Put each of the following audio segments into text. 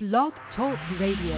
Blog Talk Radio.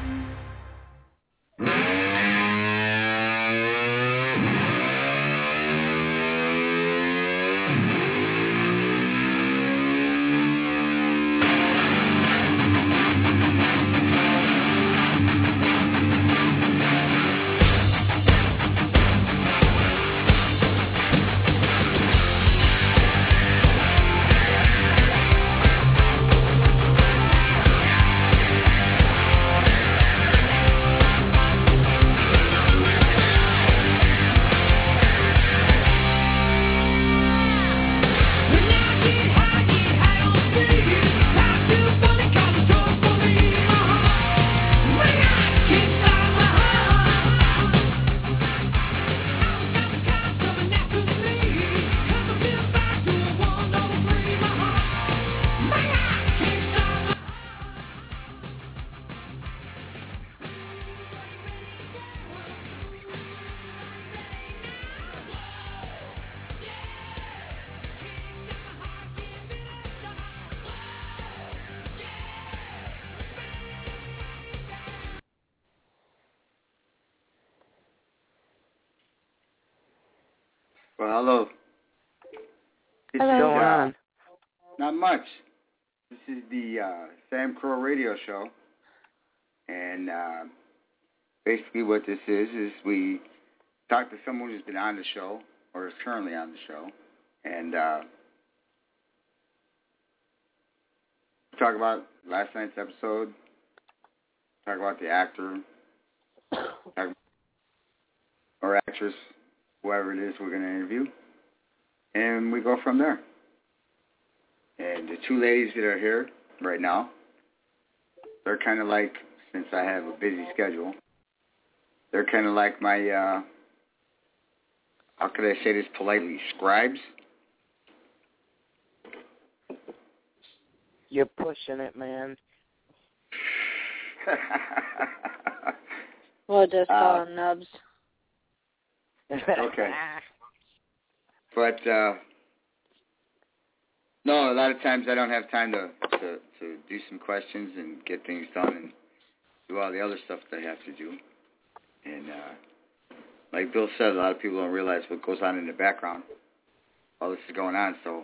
Well, hello. What's going on? Not much. This is the Sam Crow Radio Show. And basically what this is we talk to someone who's been on the show or is currently on the show. And talk about last night's episode. Talk about the actor. Or actress. Whoever it is we're going to interview, and we go from there. And the two ladies that are here right now, they're kind of like, since I have a busy schedule, they're kind of like my, how could I say this politely, scribes? You're pushing it, man. We'll just call them nubs. Okay. But, no, a lot of times I don't have time to do some questions and get things done and do all the other stuff that I have to do. And like Bill said, a lot of people don't realize what goes on in the background. All this is going on, so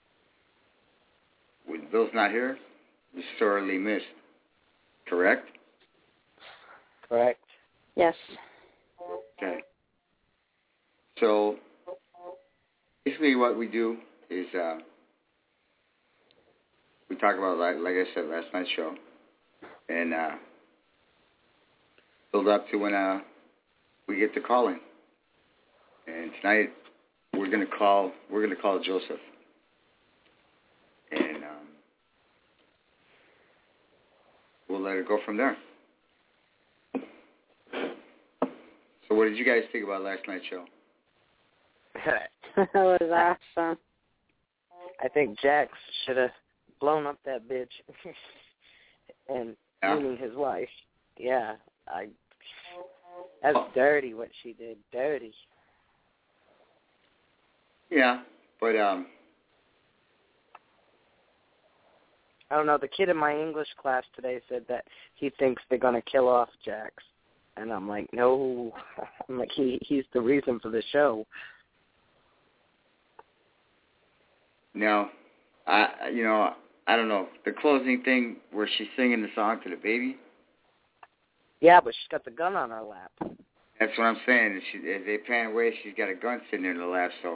when Bill's not here, it's sorely missed. Correct? Correct. Yes. Okay. So, basically what we do is we talk about, like I said, last night's show, and build up to when we get to calling. And tonight we're gonna call Joseph, and we'll let it go from there. So, what did you guys think about last night's show? That was awesome. I think Jax should have blown up that bitch and meaning his wife. Yeah, that's dirty what she did. Dirty. Yeah, but I don't know. The kid in my English class today said that he thinks they're gonna kill off Jax, and I'm like, no. I'm like, he's the reason for the show. No, I don't know. The closing thing where she's singing the song to the baby. Yeah, but she's got the gun on her lap. That's what I'm saying. As they pan away, she's got a gun sitting in her lap. So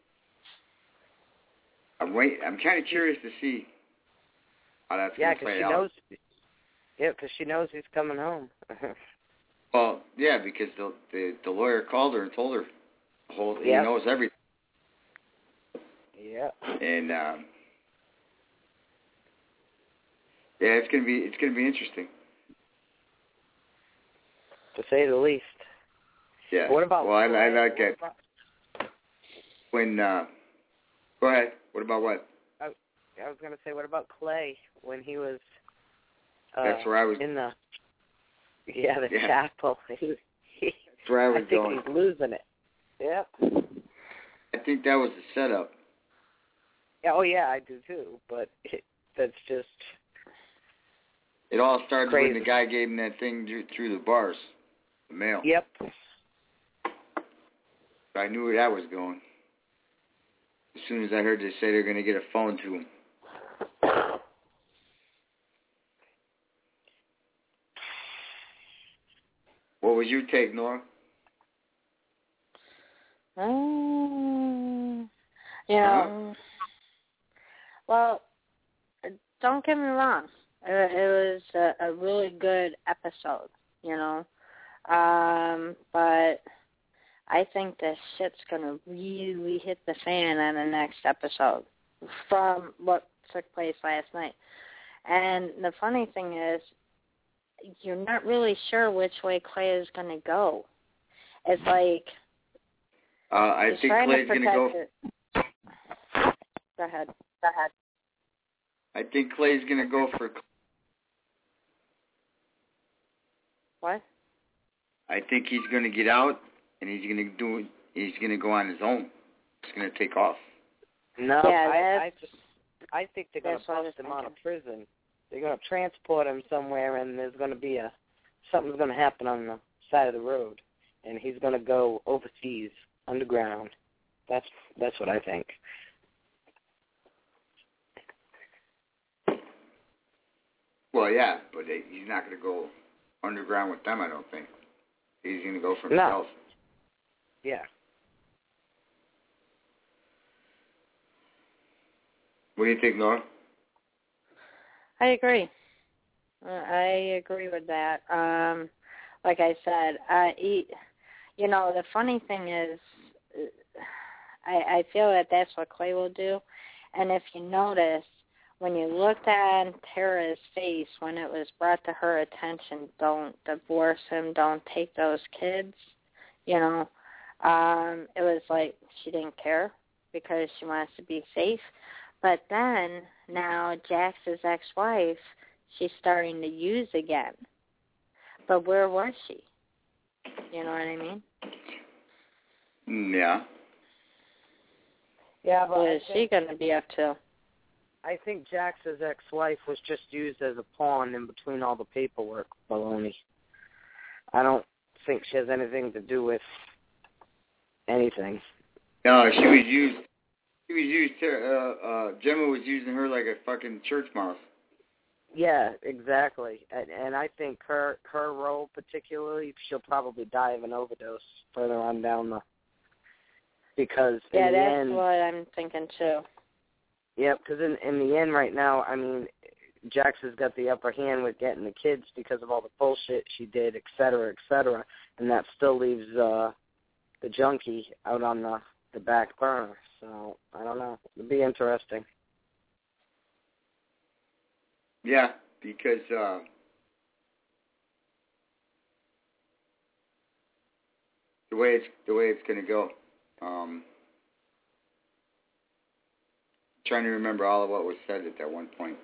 I'm kind of curious to see how that's going to play out. Yeah, because she knows he's coming home. Well, yeah, because the lawyer called her and told her he knows everything. Yeah. And it's gonna be interesting, to say the least. Yeah. What about? Well, I like that. When go ahead. What about what? I was gonna say, what about Clay when he was? That's where I was in the chapel. That's where I was I think going. He's losing it. Yep. I think that was the setup. Yeah, oh yeah, I do too. But that's just. It all started Crazy. when the guy gave him that thing through the bars, the mail. Yep. I knew where that was going. As soon as I heard they say they're going to get a phone to him. What was your take, Nora? You know, well, don't get me wrong. It was a really good episode, you know. But I think this shit's going to really hit the fan on the next episode from what took place last night. And the funny thing is, you're not really sure which way Clay is going to go. It's like... I think Clay's going to go... Go ahead. I think Clay's going to go for... What? I think he's going to get out, and he's going to go on his own. He's going to take off. No, yeah, I think they're going to bust him out of prison. They're going to transport him somewhere, and there's going to be something's going to happen on the side of the road, and he's going to go overseas, underground. That's what I think. Well, yeah, but he's not going to go underground with them, I don't think. He's going to go for himself. Yeah. What do you think, Nora? I agree. I agree with that. Like I said, you know, the funny thing is, I feel that that's what Clay will do. And if you notice, when you looked at Tara's face when it was brought to her attention, don't divorce him, don't take those kids, you know, it was like she didn't care because she wants to be safe. But then, now Jax's ex-wife, she's starting to use again. But where was she? You know what I mean? Yeah. Yeah, but what is she going to be up to? I think Jax's ex-wife was just used as a pawn in between all the paperwork baloney. I don't think she has anything to do with anything. No, she was used. Gemma was using her like a fucking church mouse. Yeah, exactly. And I think her role particularly, she'll probably die of an overdose further on down the... Because yeah, in the that's end, what I'm thinking too. Yeah, because in the end right now, I mean, Jax has got the upper hand with getting the kids because of all the bullshit she did, et cetera, and that still leaves the junkie out on the back burner. So, I don't know. It'll be interesting. Yeah, because the way it's going to go. Trying to remember all of what was said at that one point.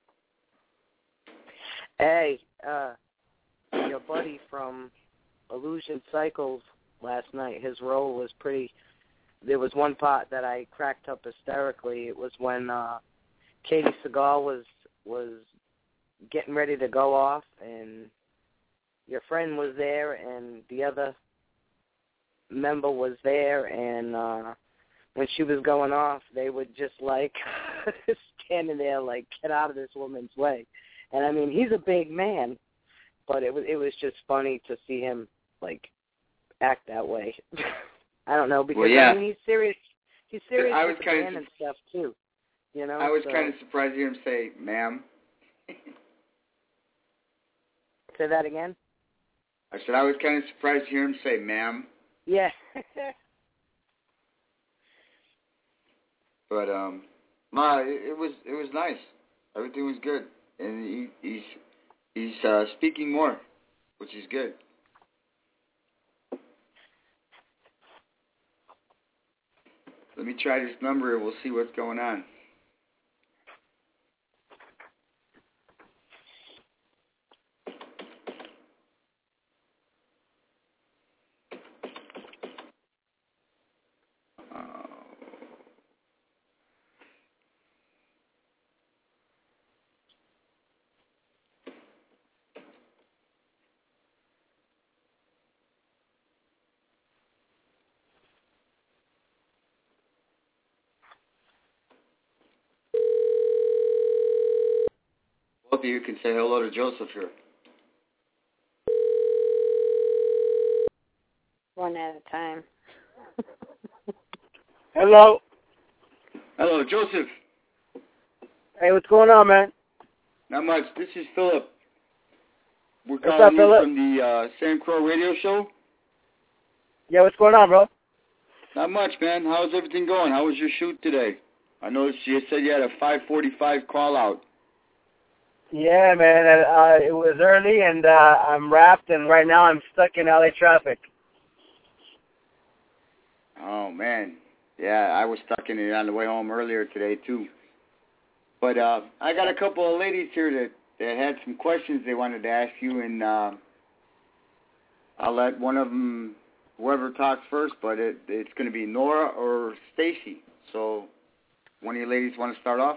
Hey, your buddy from Illusion Cycles last night, his role was pretty... There was one part that I cracked up hysterically. It was when Katie Seagal was getting ready to go off, and your friend was there, and the other member was there, and when she was going off, they would just, like, standing there, like, get out of this woman's way. And, I mean, he's a big man, but it was just funny to see him, like, act that way. I don't know, because, I mean, he's serious. He's serious with the band and stuff, too. You know? I was kind of surprised to hear him say, ma'am. Say that again? I said I was kind of surprised to hear him say, ma'am. Yeah. But no, it was nice. Everything was good, and he's speaking more, which is good. Let me try this number, and we'll see what's going on. Both of you can say hello to Joseph here. One at a time. Hello. Hello, Joseph. Hey, what's going on, man? Not much. This is Philip. We're What's calling up, you Philip? from the Sam Crow Radio Show. Yeah, what's going on, bro? Not much, man. How's everything going? How was your shoot today? I noticed you said you had a 5:45 call out. Yeah, man. It was early, and I'm wrapped, and right now I'm stuck in LA traffic. Oh, man. Yeah, I was stuck in it on the way home earlier today, too. But I got a couple of ladies here that had some questions they wanted to ask you, and I'll let one of them, whoever talks first, but it's going to be Nora or Stacy. So one of you ladies want to start off?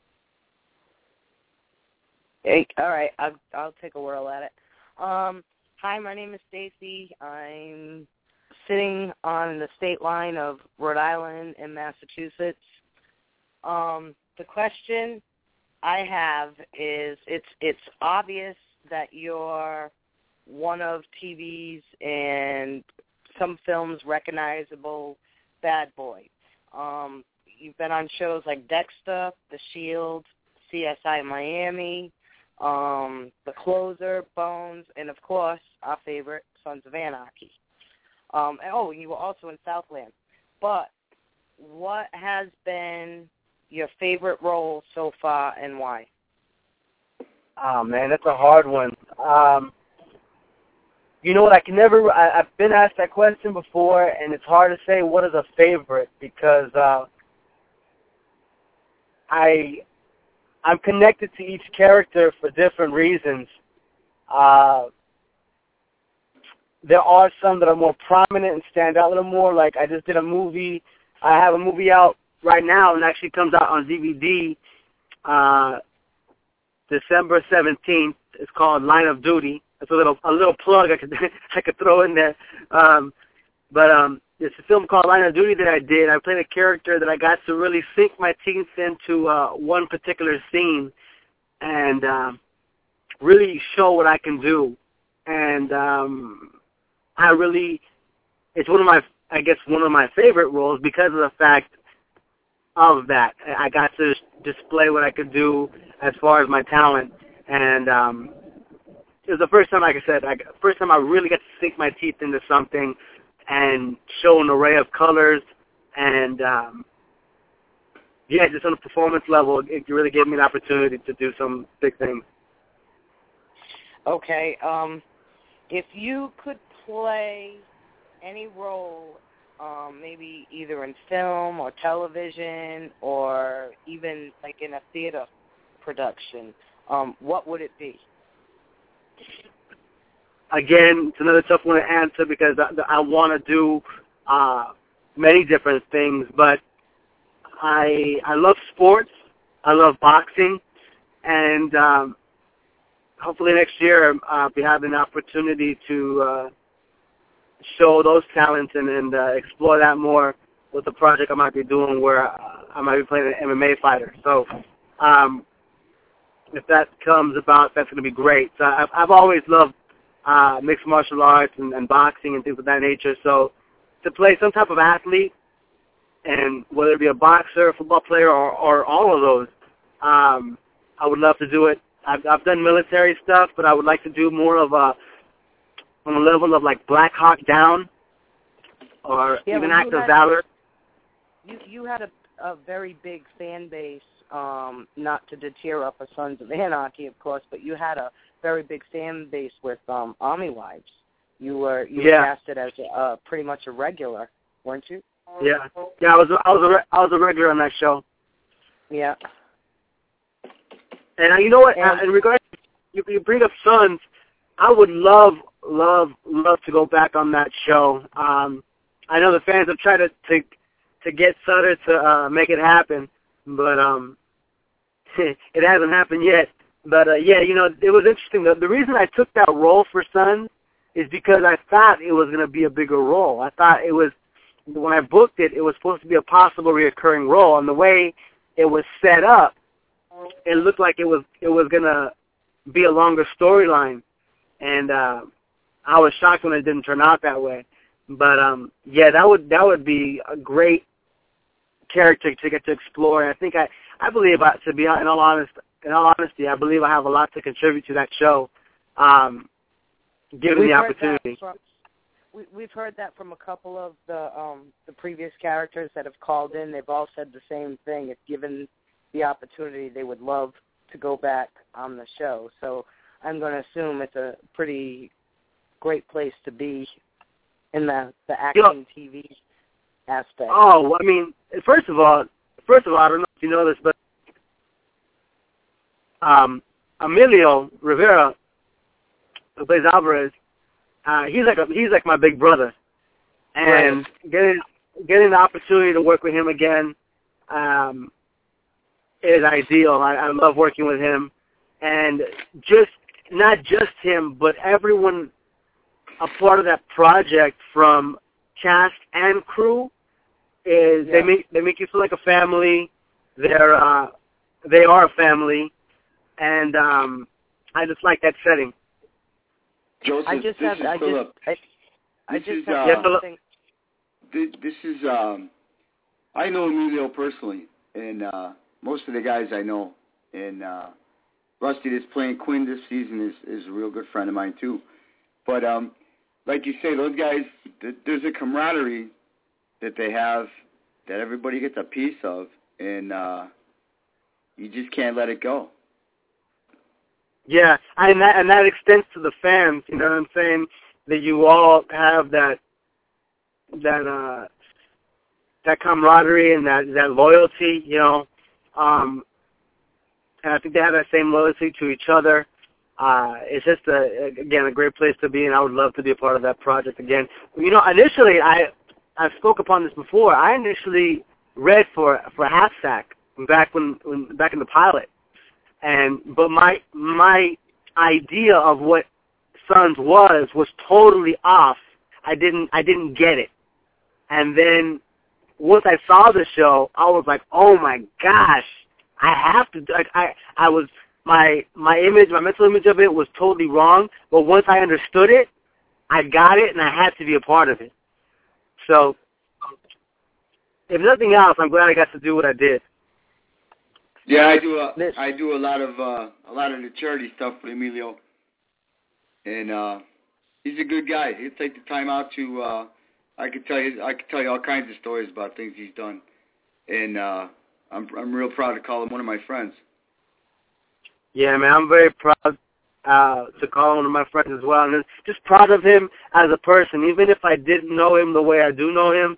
Hey, all right, I'll take a whirl at it. Hi, my name is Stacy. I'm sitting on the state line of Rhode Island and Massachusetts. The question I have is, it's obvious that you're one of TV's and some films' recognizable bad boy. You've been on shows like Dexter, The Shield, CSI Miami, The Closer, Bones, and, of course, our favorite, Sons of Anarchy. And you were also in Southland. But what has been your favorite role so far and why? Oh, man, that's a hard one. You know what, I've been asked that question before, and it's hard to say what is a favorite because I'm connected to each character for different reasons. There are some that are more prominent and stand out a little more. Like I just did a movie. I have a movie out right now and actually comes out on DVD December 17th. It's called Line of Duty. It's a little plug I could throw in there. It's a film called Line of Duty that I did. I played a character that I got to really sink my teeth into one particular scene and really show what I can do. And it's one of my favorite roles because of the fact of that. I got to display what I could do as far as my talent. And it was the first time, like I said, first time I really got to sink my teeth into something and show an array of colors. And, just on a performance level, it really gave me the opportunity to do some big things. Okay. If you could play any role, maybe either in film or television or even like in a theater production, what would it be? Again, it's another tough one to answer because I want to do many different things, but I love sports, I love boxing, and hopefully next year I'll be having an opportunity to show those talents and explore that more with the project I might be doing where I might be playing an MMA fighter. So if that comes about, that's going to be great. So I've always loved mixed martial arts and boxing and things of that nature. So to play some type of athlete, and whether it be a boxer, a football player, or all of those, I would love to do it. I've done military stuff, but I would like to do more of on a level of like Black Hawk Down or even Act of Valor. You had a very big fan base, not to deter up a Sons of Anarchy, of course, but you had a very big fan base with Army Wives. You were casted as pretty much a regular, weren't you? Yeah. I was a regular on that show. Yeah. And you know what? In regards, you bring up Sons, I would love to go back on that show. I know the fans have tried to get Sutter to make it happen, but it hasn't happened yet. But it was interesting. The reason I took that role for Sons is because I thought it was going to be a bigger role. I thought it was, when I booked it, it was supposed to be a possible reoccurring role. And the way it was set up, it looked like it was going to be a longer storyline, and I was shocked when it didn't turn out that way. But yeah, that would be a great character to get to explore. And I think I believe, to be in all honesty, I believe I have a lot to contribute to that show, given the opportunity. We've heard that from a couple of the previous characters that have called in. They've all said the same thing. If given the opportunity, they would love to go back on the show. So I'm going to assume it's a pretty great place to be in the action TV aspect. Oh, I mean, first of all, I don't know if you know this, but Emilio Rivera, who plays Alvarez, he's like my big brother, and getting the opportunity to work with him again is ideal. I love working with him, and not just him, but everyone a part of that project, from cast and crew, is they make you feel like a family. They are a family, and I just like that setting. Joseph, I just have I know Emilio personally, and most of the guys I know, and Rusty that's playing Quinn this season is a real good friend of mine too. But like you say, those guys, there's a camaraderie that they have that everybody gets a piece of, and you just can't let it go. Yeah, and that extends to the fans. You know what I'm saying? That you all have that camaraderie and that loyalty. You know, and I think they have that same loyalty to each other. It's just a great place to be, and I would love to be a part of that project again. You know, initially I spoke upon this before. I initially read for Half Sack back in the pilot. But my idea of what Sons was totally off. I didn't get it. And then once I saw the show, I was like, oh my gosh, I have to. I was my mental image of it was totally wrong. But once I understood it, I got it, and I had to be a part of it. So, if nothing else, I'm glad I got to do what I did. Yeah, I do a lot of the charity stuff with Emilio, and he's a good guy. He'll take the time out to. I could tell you all kinds of stories about things he's done, and I'm real proud to call him one of my friends. Yeah, man, I'm very proud to call him one of my friends as well, and just proud of him as a person, even if I didn't know him the way I do know him.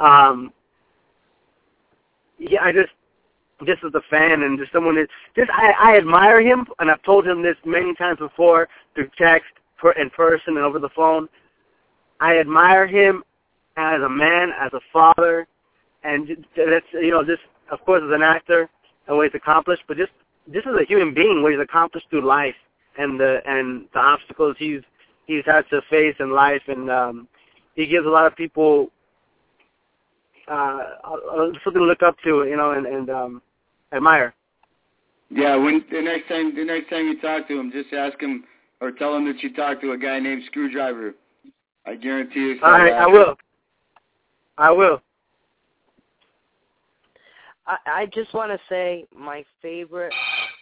Yeah, I just as a fan and just someone that I admire him, and I've told him this many times before through text, in person, and over the phone. I admire him as a man, as a father, and that's just of course as an actor and what he's accomplished, but just as a human being, what he's accomplished through life and the obstacles he's had to face in life, and he gives a lot of people something to look up to, and admire. Yeah, when the next time you talk to him, just ask him or tell him that you talked to a guy named Screwdriver. I guarantee you. All right, I will. I just want to say my favorite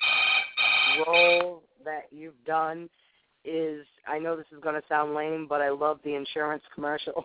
role that you've done is, I know this is going to sound lame, but I love the insurance commercial.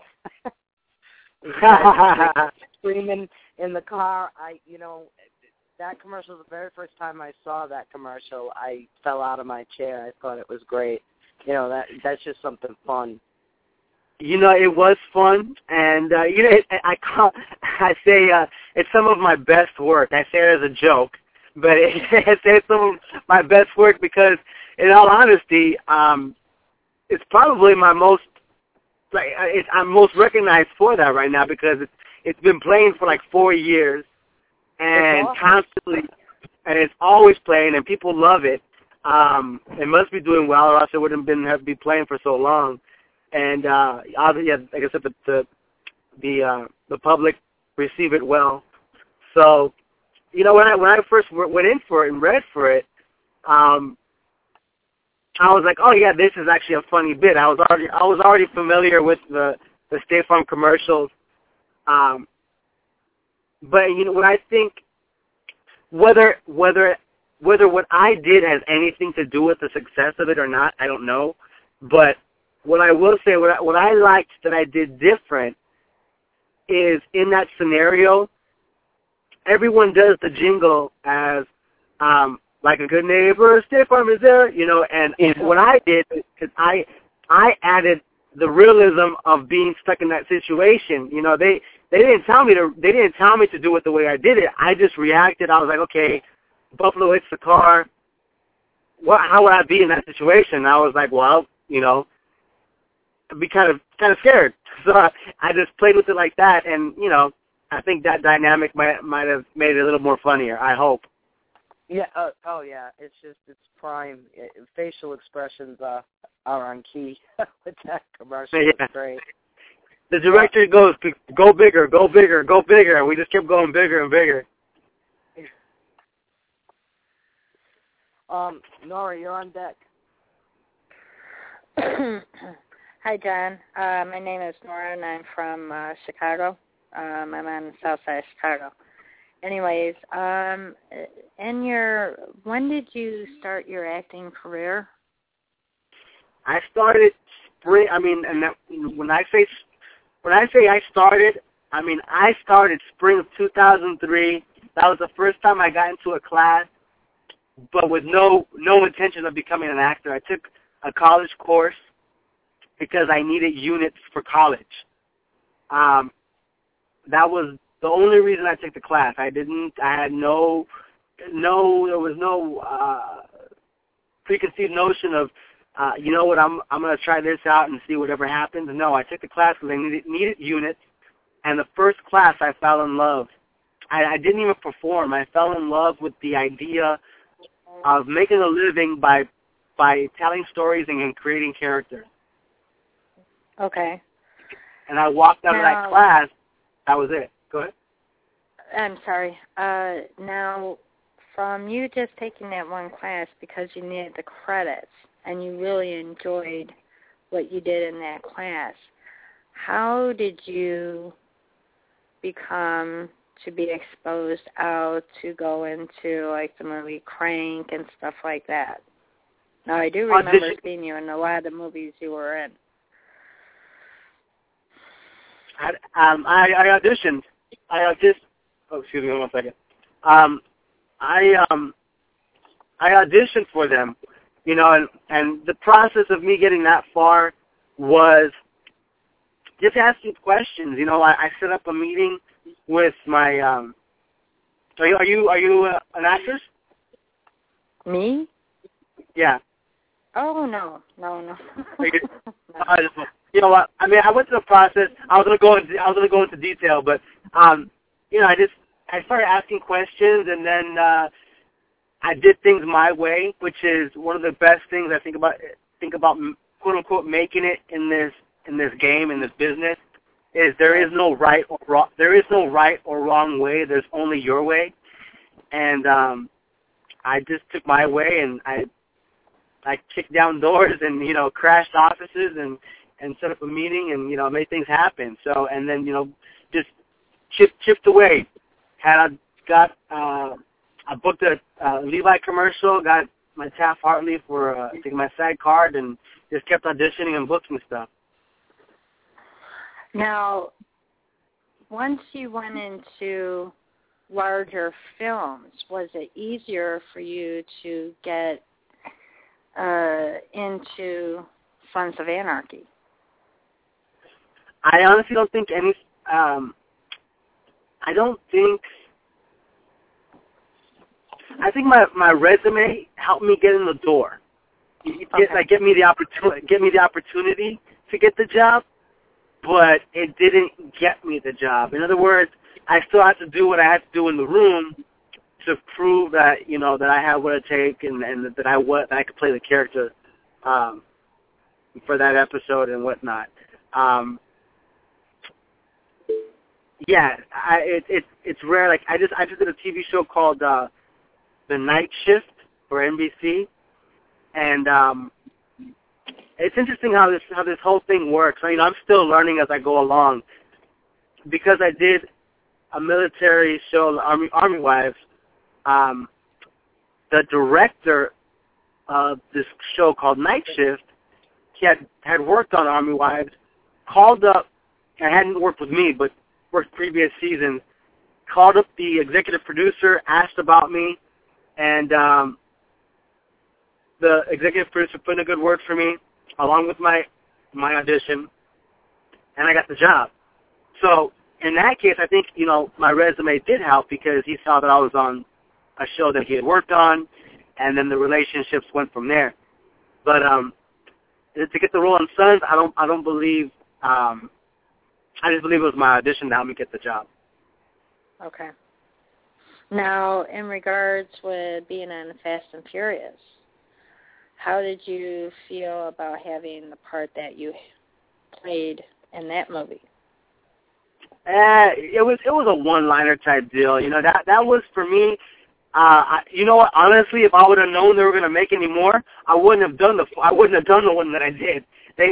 Screaming in the car. That commercial, the very first time I saw that commercial, I fell out of my chair. I thought it was great. That's just something fun. It was fun, and I say it's some of my best work. I say it as a joke, but I say it's some of my best work because, in all honesty, it's probably my most I'm most recognized for that right now because it's been playing for like 4 years, and constantly, and it's always playing, and people love it. It must be doing well, or else it wouldn't be playing for so long. And obviously, like I said, the public receive it well. So, when I first went in for it and read for it, I was like, oh yeah, this is actually a funny bit. I was already familiar with the State Farm commercials. But you know what I think, whether what I did has anything to do with the success of it or not, I don't know. But what I will say, what I liked that I did different is in that scenario, everyone does the jingle as like a good neighbor, State Farm is there, you know. And what I did is I added the realism of being stuck in that situation. You know, they didn't tell me to do it the way I did it. I just reacted. I was like, okay, Buffalo hits the car. How would I be in that situation? And I was like, well, you know, I'd be kind of scared. So I just played with it like that, and you know, I think that dynamic might have made it a little more funnier. I hope. Yeah. Oh yeah. It's prime. Facial expressions are on key with that commercial. Yeah. It's great. The director goes, go bigger, go bigger, go bigger, and we just kept going bigger and bigger. Nora, you're on deck. Hi, John. My name is Nora, and I'm from Chicago. I'm on the south side of Chicago. Anyways, when did you start your acting career? I started spring. I mean, and that, when I say I started, I mean I started spring of 2003. That was the first time I got into a class, but with no intention of becoming an actor. I took a college course because I needed units for college. That was the only reason I took the class. There was no preconceived notion of, you know what, I'm going to try this out and see whatever happens. No, I took the class because I needed units, and the first class I fell in love. I didn't even perform. I fell in love with the idea of making a living by telling stories and creating characters. Okay. And I walked out of that class. That was it. Go ahead. I'm sorry. Now, from you just taking that one class because you needed the credits and you really enjoyed what you did in that class, how did you become to be exposed out to go into, like, the movie Crank and stuff like that? Now, I do remember seeing you in a lot of the movies you were in. I auditioned. Oh, excuse me, 1 second. I auditioned for them, you know, and the process of me getting that far was just asking questions. You know, I set up a meeting with my. Are you an actress? Me? Yeah. Oh no. You know what? I mean, I went through the process. I was gonna go into detail, but you know, I started asking questions, and then I did things my way, which is one of the best things I think about quote unquote making it in this game, in this business. Is there is no right or wrong. There is no right or wrong way. There's only your way, and I just took my way, and I kicked down doors and, you know, crashed offices and set up a meeting and, you know, made things happen. So, and then, you know, just chipped away. I booked a Levi commercial, got my Taft Hartley for my SAG card, and just kept auditioning and booking stuff. Now, once you went into larger films, was it easier for you to get into Sons of Anarchy? I honestly don't think I think my resume helped me get in the door. Get me the opportunity to get the job, but it didn't get me the job. In other words, I still had to do what I had to do in the room to prove that, you know, that I had what it takes and that I could play the character for that episode and whatnot. Yeah, it's rare. Like I just did a TV show called The Night Shift for NBC, and it's interesting how this whole thing works. I mean, I'm still learning as I go along. Because I did a military show, Army Wives, the director of this show called Night Shift, he had worked on Army Wives, called up, and hadn't worked with me, but worked previous seasons, called up the executive producer, asked about me, and the executive producer put in a good word for me, along with my audition, and I got the job. So in that case, I think, my resume did help because he saw that I was on a show that he had worked on, and then the relationships went from there. But to get the role on Sons, I don't believe. I just believe it was my audition that helped me get the job. Okay. Now, in regards with being on Fast and Furious, how did you feel about having the part that you played in that movie? It was a one-liner type deal. That was for me. You know what? Honestly, if I would have known they were going to make any more, I wouldn't have done the one that I did.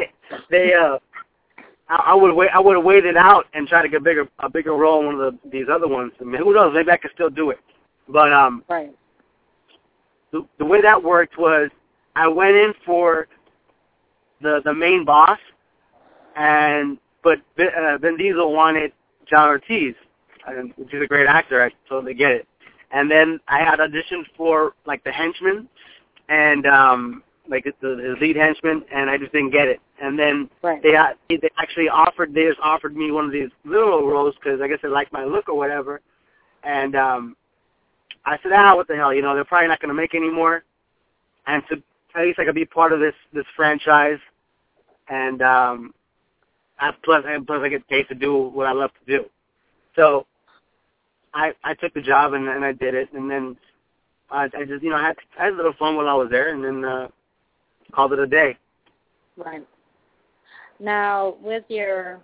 I would have waited out and tried to get a bigger role in one of these other ones. I mean, who knows? Maybe I could still do it. But right. The way that worked was I went in for the main boss, but Vin Diesel wanted John Ortiz, which is a great actor. I totally get it. And then I had auditioned for like the henchman and the lead henchman, and I just didn't get it. And then right. they actually offered me one of these little roles because I guess they liked my look or whatever. And I said, what the hell? They're probably not going to make any more. And so at least I could be part of this franchise. And plus I get paid to do what I love to do. So I took the job and I did it. And then I just, I had a little fun while I was there, and then called it a day. Right. Now, with your,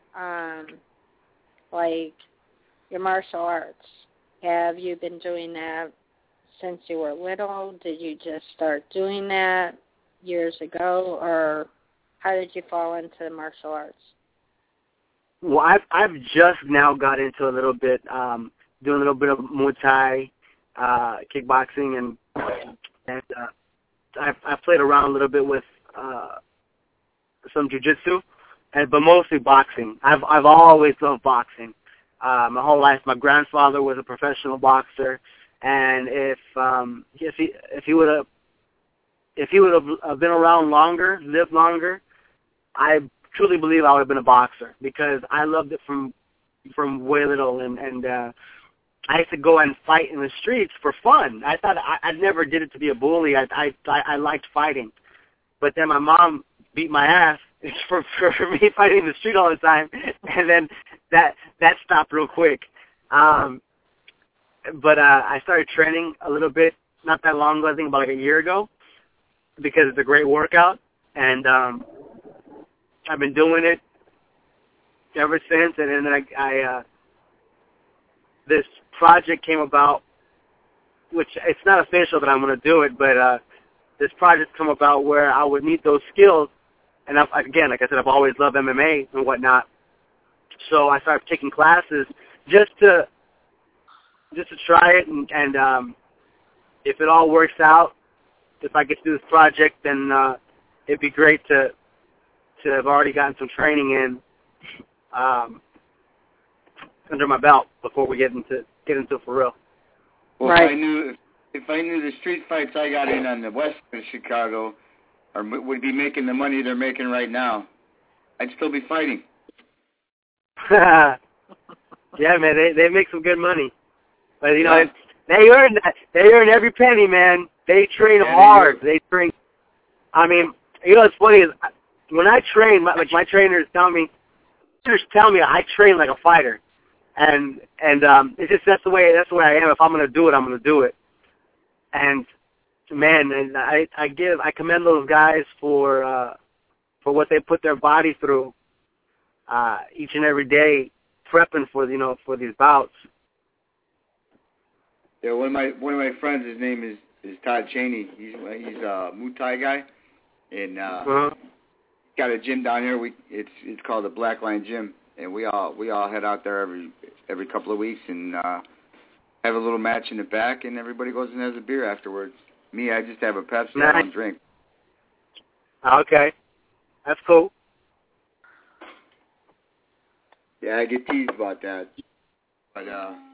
your martial arts, have you been doing that since you were little? Did you just start doing that years ago, or how did you fall into martial arts? Well, I've just now got into a little bit, doing a little bit of Muay Thai, kickboxing, and I've played around a little bit with some jiu-jitsu, but mostly boxing. I've always loved boxing. My whole life, my grandfather was a professional boxer, and if he would have been around longer, lived longer, I truly believe I would have been a boxer because I loved it from way little, and I used to go and fight in the streets for fun. I thought I never did it to be a bully. I liked fighting, but then my mom beat my ass for me fighting in the street all the time, and then that stopped real quick. But I started training a little bit not that long ago. I think about a year ago, because it's a great workout, and I've been doing it ever since. And then I this project came about, which it's not official that I'm going to do it, but this project come about where I would need those skills. And again, like I said, I've always loved MMA and whatnot. So I started taking classes just to try it, and if it all works out, if I get to do this project, then it'd be great to have already gotten some training in under my belt before we get into it for real. Well, right. if I knew the street fights I got in on the west of Chicago would be making the money they're making right now, I'd still be fighting. Yeah, man, they make some good money, but they earn that. They earn every penny, man. They train hard. They train. I mean, what's funny is when I train, my trainers tell me I train like a fighter, and it's just that's the way I am. If I'm gonna do it, I'm gonna do it. And man, and I commend those guys for what they put their body through each and every day, prepping for these bouts. Yeah, one of my friends, his name is Todd Cheney. He's a Muay Thai guy, and got a gym down here. It's called the Black Line Gym, and we all head out there every couple of weeks and have a little match in the back, and everybody goes and has a beer afterwards. Me, I just have a Pepsi. Nice. I don't drink. Okay, that's cool. Yeah, I get teased about that, but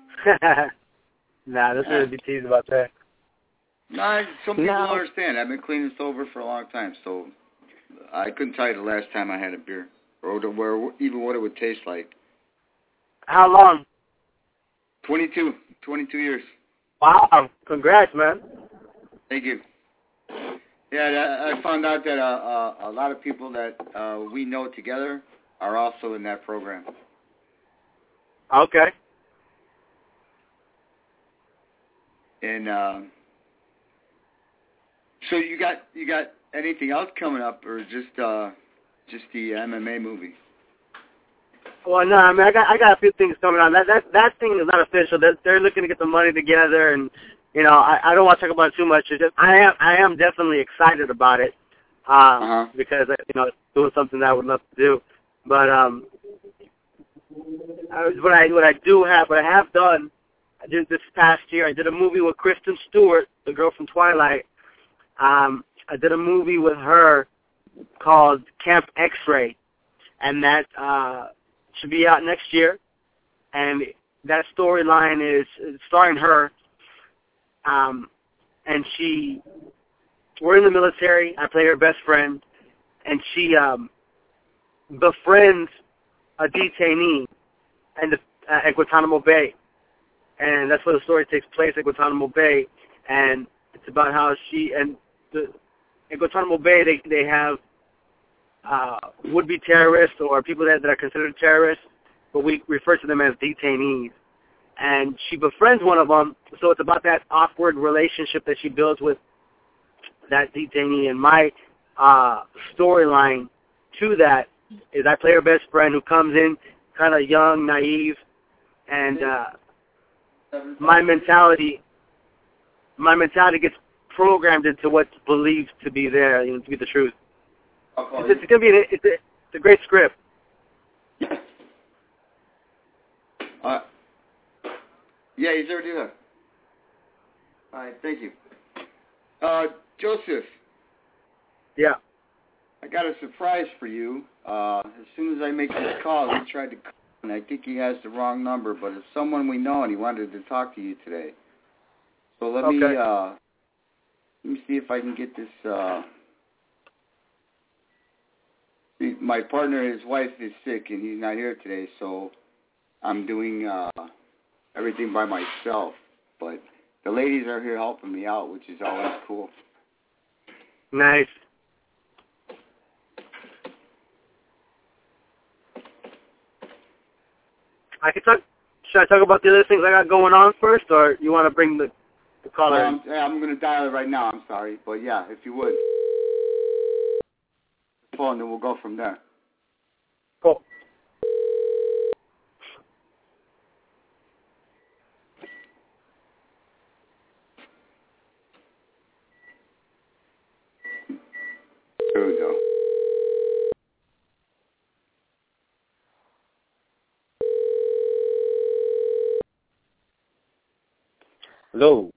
nah, this would be teased about that. No, some people don't understand. I've been clean and sober for a long time, so I couldn't tell you the last time I had a beer, or even what it would taste like. How long? 22 years. Wow, congrats, man. Thank you. Yeah, I found out that a lot of people that we know together are also in that program. Okay. And so you got anything else coming up, or just the MMA movie? Well, no, I mean I got a few things coming on. That thing is not official. They're looking to get the money together, and I don't want to talk about it too much. It's just, I am definitely excited about it because it's doing something that I would love to do. But what I have done, I did this past year. I did a movie with Kristen Stewart, the girl from Twilight. I did a movie with her called Camp X-Ray, and that should be out next year. And that storyline is starring her. And we're in the military. I play her best friend, and she befriends a detainee at Guantanamo Bay. And that's where the story takes place, at Guantanamo Bay. And it's about how in Guantanamo Bay, they have would-be terrorists or people that are considered terrorists, but we refer to them as detainees. And she befriends one of them, so it's about that awkward relationship that she builds with that detainee. And my storyline to that is I play her best friend who comes in kind of young, naive, and my mentality gets programmed into what's believed to be there, to be the truth. It's gonna be it's a great script. Yeah, he's already there. All right, thank you. Joseph. Yeah. I got a surprise for you. As soon as I make this call, he tried to call, and I think he has the wrong number, but it's someone we know, and he wanted to talk to you today. So let me see if I can get this. My partner, his wife is sick, and he's not here today, so I'm doing everything by myself. But the ladies are here helping me out, which is always cool. Nice. Should I talk about the other things I got going on first, or you want to bring the caller in? I'm going to dial it right now. I'm sorry. But, yeah, if you would. Phone, then we'll go from there. Cool. There we go. Hello.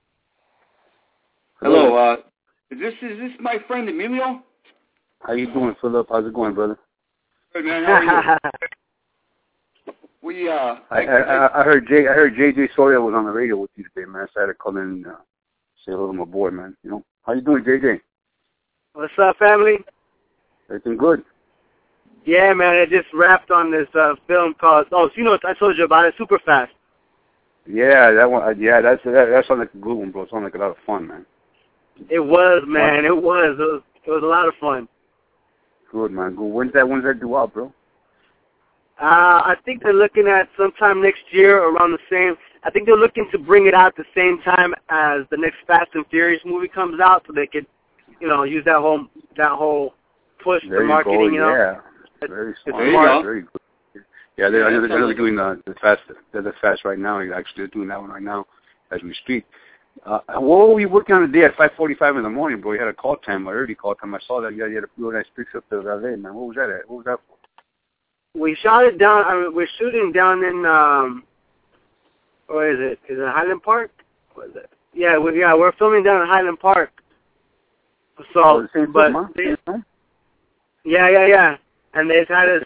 Hello. Is this my friend Emilio? How you doing, Philip? How's it going, brother? Good, man. How are you? I heard JJ Sawyer was on the radio with you today, man. So I had to call in and say hello to my boy, man. How you doing, JJ? What's up, family? Everything good? Yeah, man. I just wrapped on this film called I told you about it, Superfast. Yeah, that one. Yeah, that sounds like a good one, bro. It sounds like a lot of fun, man. It was, man. It was a lot of fun. Good, man. Good. When's that due out, bro? I think they're looking at sometime next year, around the same. I think they're looking to bring it out the same time as the next Fast and Furious movie comes out, so they could, use that whole push for marketing. Yeah, very smart. Very good. Yeah, they're doing the Fast right now. Actually, they're doing that one right now as we speak. What were you working on today at 5:45 in the morning, bro? You had a call time, an early call time. I saw that you had a real nice picture up to LA, man. What was that at? What was that for? We shot it down. I mean, we're shooting down in where is it? Is it Highland Park? What is it? Yeah, we're filming down in Highland Park. So, the same but film, huh? yeah. And they had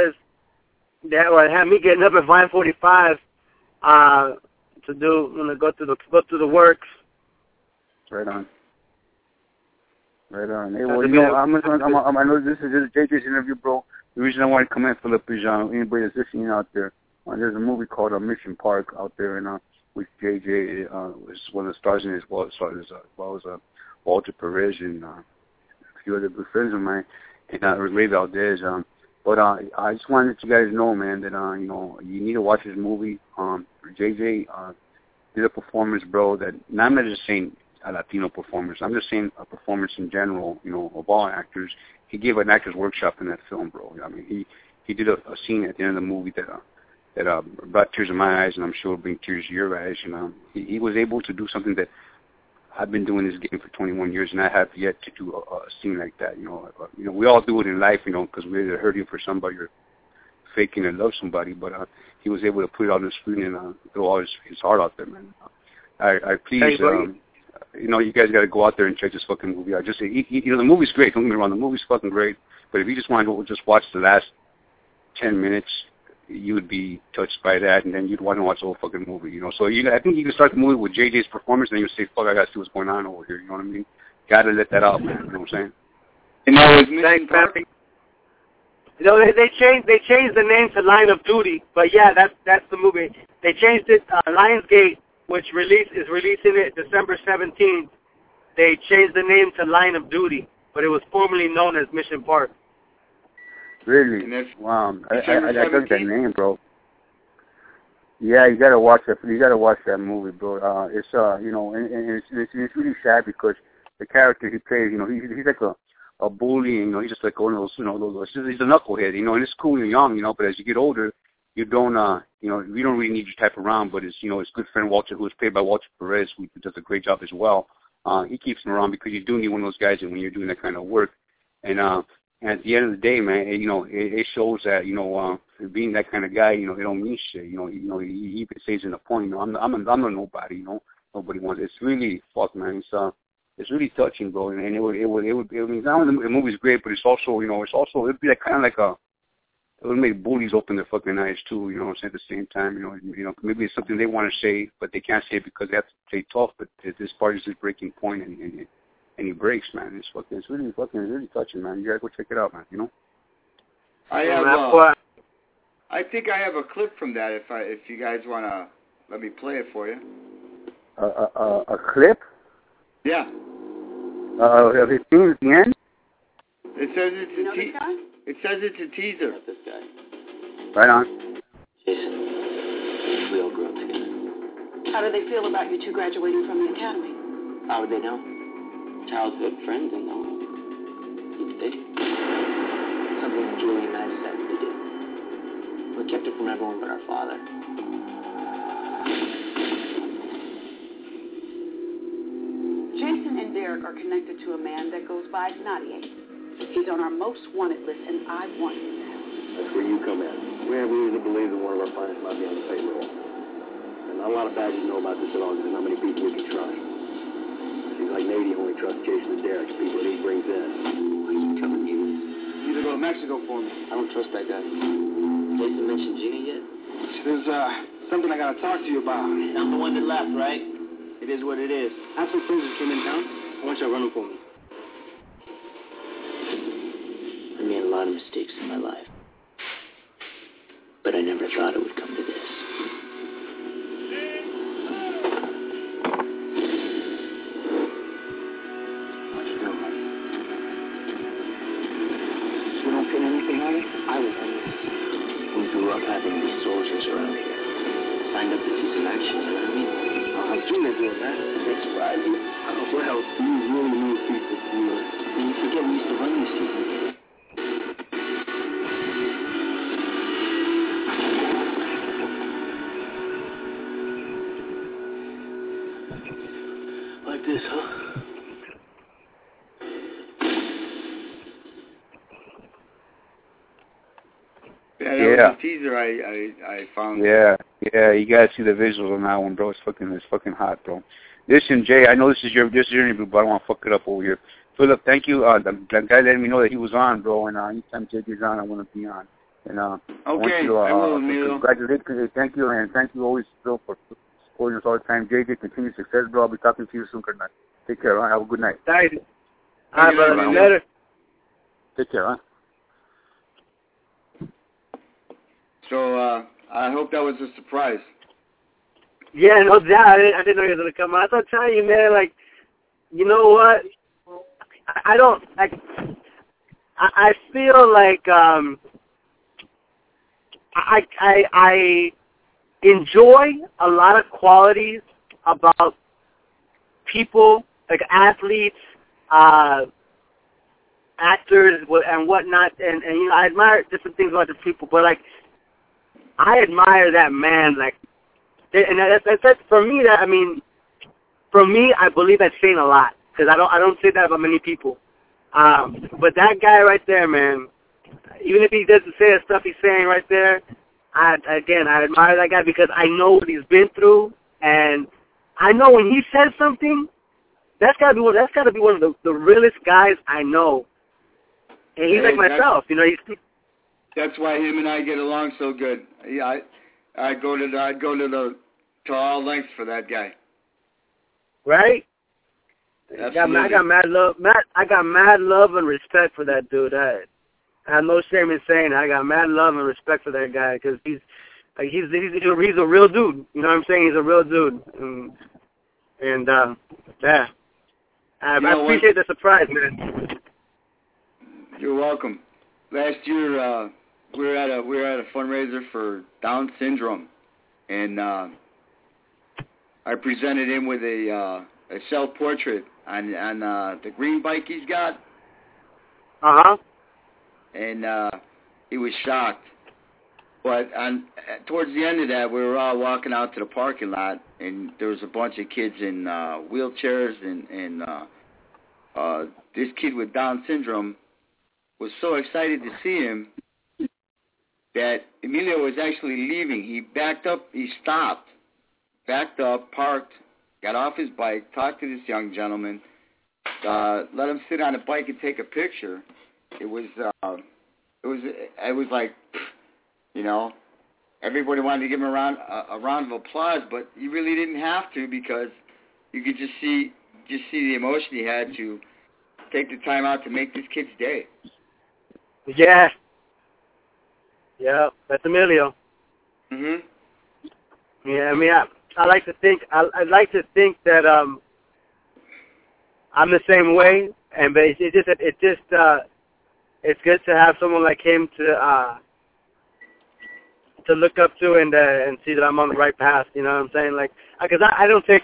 me getting up at 5:45 to go through the works. Right on. Hey, well, you know, I know this is JJ's interview, bro. The reason I want to come in, Philip, is anybody that's listening out there. There's a movie called Mission Park out there, and with JJ was one of the stars in it, as well as Walter Perez and a few other good friends of mine, and Ray Valdez. But I just wanted to let you guys know, man, that you know, you need to watch this movie. JJ did a performance, bro. That I'm not just saying a Latino performance. I'm just saying a performance in general. You know, of all actors. He gave an actor's workshop in that film, bro. I mean, he did a scene at the end of the movie that brought tears in my eyes, and I'm sure will bring tears to your eyes. And he was able to do something that I've been doing this game for 21 years, and I have yet to do a scene like that. You know, we all do it in life, you know, because we're either hurting for somebody or faking to love somebody. But he was able to put it on the screen and throw all his heart out there, man. I please, you know, you guys got to go out there and check this fucking movie out. Just, you know, the movie's great. Don't get me wrong, the movie's fucking great. But if you just want to just watch the last 10 minutes, you would be touched by that, and then you'd want to watch the whole fucking movie, you know. So I think you can start the movie with JJ's performance, and then you say, "Fuck, I got to see what's going on over here." You know what I mean? Got to let that out, man. You know what I'm saying? And that was Mission Park. You know, they changed the name to Line of Duty, but yeah, that's the movie. They changed it. Lionsgate, which is releasing it December 17th. They changed the name to Line of Duty, but it was formerly known as Mission Park. Really? Wow. I got that name, bro. Yeah, you gotta watch that. You gotta watch that movie, bro. It's you know, and it's really sad because the character he plays, you know, he's like a bully, you know, he's just like one of those, you know, he's a knucklehead, you know, and it's cool when you're young, you know, but as you get older, you don't, you know, we don't really need your type around, but it's, you know, his good friend Walter, who was played by Walter Perez, who does a great job as well. He keeps him around because you do need one of those guys when you're doing that kind of work, and at the end of the day, man, you know, it shows that, you know, being that kind of guy, you know, it don't mean shit. You know, he even says in the point, you know, I'm a nobody, you know, nobody wants. It's really fuck, man. It's really touching, bro. And it would. I mean, now the movie's great, but it's also, you know, it'd be like kind of like it would make bullies open their fucking eyes too. You know what I'm saying? At the same time, you know, maybe it's something they want to say, but they can't say it because they have to play tough. But this part is his breaking point, and he breaks, man. It's really touching, man. You gotta go check it out, man. You know. I think I have a clip from that. If you guys wanna let me play it for you. A clip? Yeah. Of his scene at the end. It says it's a teaser. This guy. Right on. Yeah. We all grew up together. How do they feel about you two graduating from the academy? How would they know? Childhood friends and all. Each day. Something Julie and I decided to do. We kept it from everyone but our father. Jason and Derek are connected to a man that goes by Nadia. He's on our most wanted list, and I want him now. That's where you come in. We have reason to believe that one of our clients might be on the payroll. And not a lot of badges know about this at all because not many people we can trust. Seems like Nady only trusts Jason and Derek, people he brings in. Why are you telling me this? You need to go to Mexico for me. I don't trust that guy. Jason mentioned Gina yet? There's something I gotta talk to you about. I'm the one that left, right? It is what it is. I have some friends that came in town. I want you to run them for me. I made a lot of mistakes in my life. But I never thought it would come to this. What you doing, man? You don't pin anything on it? I will. We grew up having these soldiers around here. Signed up to see some action, you know what I mean? How's Gina doing, man? Takes a while, dude. Well, you really know people. And you forget we used to run these things. this, huh? Yeah, that was a teaser I found. Yeah, you gotta see the visuals on that one, bro. It's fucking hot, bro. Listen, Jay, I know this is your interview, but I don't want to fuck it up over here. Philip, thank you. The guy letting me know that he was on, bro, and anytime JJ's on, I want to be on. And I want you to, congratulations, thank you, and thank you always, Phil, for supporting us all the time. JJ, continued success, bro. I'll be talking to you soon. Good night. Take care, huh? Have a good night. Thank you. All right, brother. Later. Take care, huh? So I hope that was a surprise. Yeah, no doubt. I didn't know he was going to come on. I thought, telling you, man, like, you know what? I don't, like, I feel like I enjoy a lot of qualities about people, like athletes, actors, and whatnot, and you know, I admire different things about the people, but, like, I admire that man, like, and that's for me. That, I mean, for me, I believe that's saying a lot, because I don't say that about many people. But that guy right there, man, even if he doesn't say the stuff he's saying right there, I admire that guy because I know what he's been through, and I know when he says something, that's gotta be one of the realest guys I know. And he's like myself, you know. That's why him and I get along so good. Yeah, I'd go to all lengths for that guy. Right? Absolutely. I got mad love. I got mad love and respect for that dude. I have no shame in saying it. I got mad love and respect for that guy because he's a real dude. You know what I'm saying? He's a real dude. And yeah, I appreciate the surprise, man. You're welcome. Last year, we were at a fundraiser for Down syndrome, and I presented him with a self-portrait on the green bike he's got. And he was shocked. But towards the end of that, we were all walking out to the parking lot, and there was a bunch of kids in wheelchairs, and this kid with Down syndrome was so excited to see him that Emilio was actually leaving. He backed up, he stopped, backed up, parked, got off his bike, talked to this young gentleman, let him sit on the bike and take a picture. It was like, you know, everybody wanted to give him a round of applause, but you really didn't have to because you could just see the emotion he had to take the time out to make this kid's day. Yeah. Yeah, that's Emilio. Mhm. Yeah, I mean, I like to think that I'm the same way, but it's good to have someone like him to look up to and see that I'm on the right path. You know what I'm saying? Like, because I don't take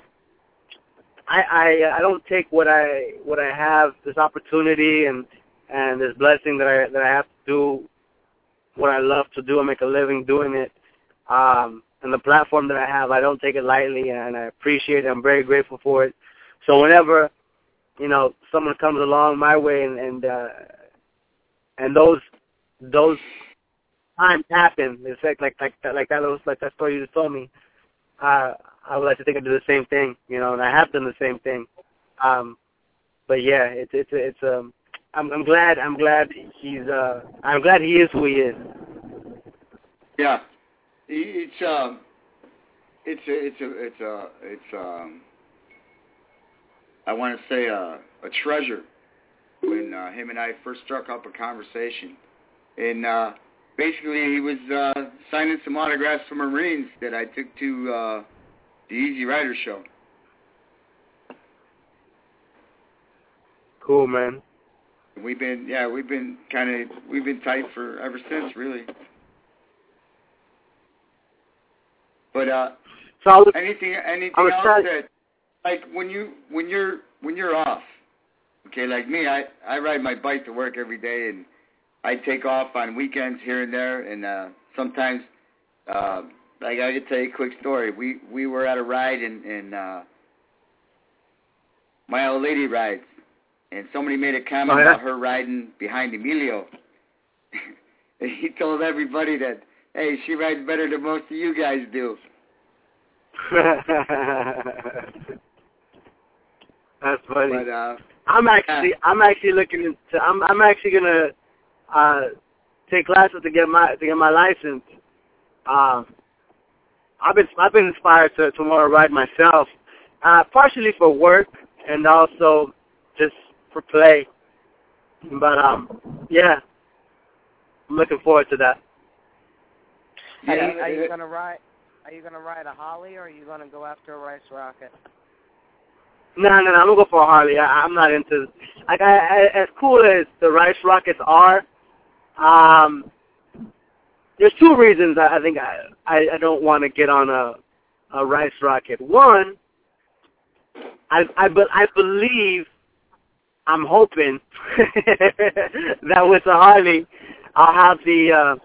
what I have, this opportunity and this blessing that I have to do what I love to do and make a living doing it. And the platform that I have, I don't take it lightly, and I appreciate it. I'm very grateful for it. So whenever, you know, someone comes along my way and those times happen, it's like that story you just told me. I would like to think I do the same thing, you know, and I have done the same thing. But yeah, I'm glad he is who he is. Yeah, it's I want to say a treasure when him and I first struck up a conversation, and basically he was signing some autographs for Marines that I took to the Easy Rider show. Cool, man. We've been tight for ever since, really. But anything else that, like when you're off, okay, like me, I ride my bike to work every day, and I take off on weekends here and there, and sometimes, like I could tell you a quick story. We were at a ride in my old lady rides, and somebody made a comment about her riding behind Emilio. And he told everybody that, hey, she rides better than most of you guys do. That's funny. But, I'm actually looking into. I'm actually gonna take classes to get my license. I've been inspired to want to ride myself, partially for work and also just for play. But yeah, I'm looking forward to that. Are you gonna ride? Are you gonna ride a Harley, or are you gonna go after a Rice Rocket? No, I'm gonna go for a Harley. I'm not into as cool as the Rice Rockets are. There's two reasons I think I don't want to get on a Rice Rocket. One, I believe, I'm hoping that with the Harley, I'll have the.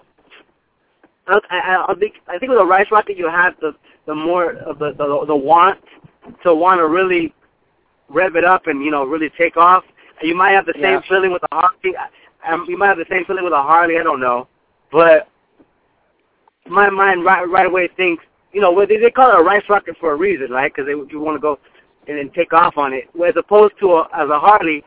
I think with a Rice Rocket you have the more of the want to really rev it up and really take off. You might have the same feeling with a Harley. You might have the same feeling with a Harley. I don't know, but my mind right away thinks they call it a Rice Rocket for a reason, right? Because you want to go and take off on it. As opposed to as a Harley,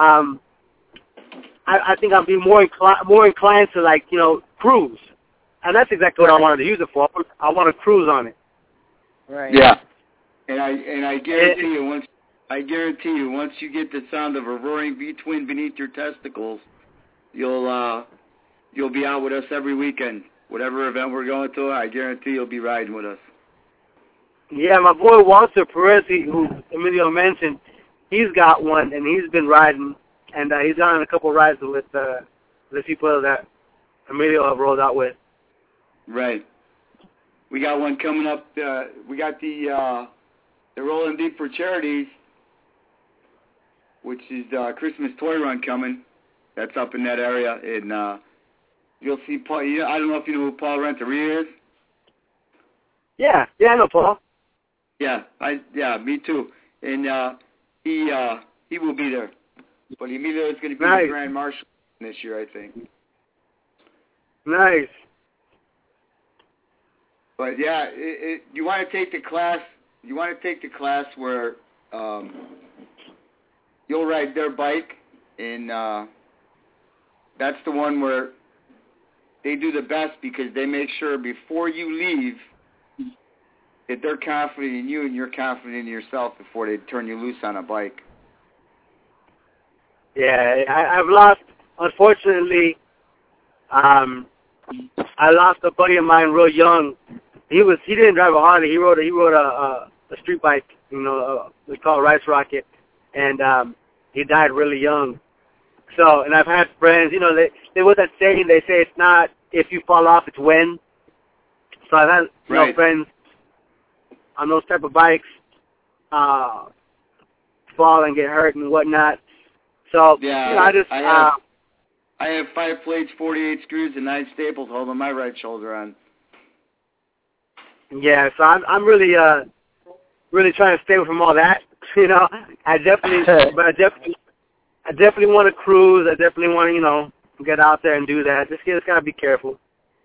I think I'd be more inclined to cruise. And that's exactly what I wanted to use it for. I want to cruise on it. Right. Yeah. And I guarantee you, once you get the sound of a roaring twin beneath your testicles, you'll be out with us every weekend. Whatever event we're going to, I guarantee you'll be riding with us. Yeah, my boy Walter Perez, who Emilio mentioned, he's got one, and he's been riding, and he's gone on a couple rides with the people that Emilio have rolled out with. Right. We got one coming up. We got the Rolling Deep for Charities, which is Christmas Toy Run coming. That's up in that area. And you'll see Paul. I don't know if you know who Paul Renteria is. Yeah, I know Paul. Yeah, me too. And he will be there. But Emilio is going to be the Grand Marshal this year, I think. Nice. But yeah, you want to take the class. You want to take the class where you'll ride their bike, and that's the one where they do the best because they make sure before you leave that they're confident in you and you're confident in yourself before they turn you loose on a bike. Yeah, I've lost. Unfortunately, I lost a buddy of mine real young. He didn't drive a Harley. He rode a street bike. We call it Rice Rocket, and he died really young. So, and I've had friends. They with that saying, they say it's not if you fall off, it's when. So I've had friends on those type of bikes fall and get hurt and whatnot. So yeah, I have 5 plates, 48 screws, and 9 staples holding my right shoulder on. Yeah, so I'm really trying to stay away from all that. I definitely want to cruise. I definitely want to get out there and do that. Just gotta be careful.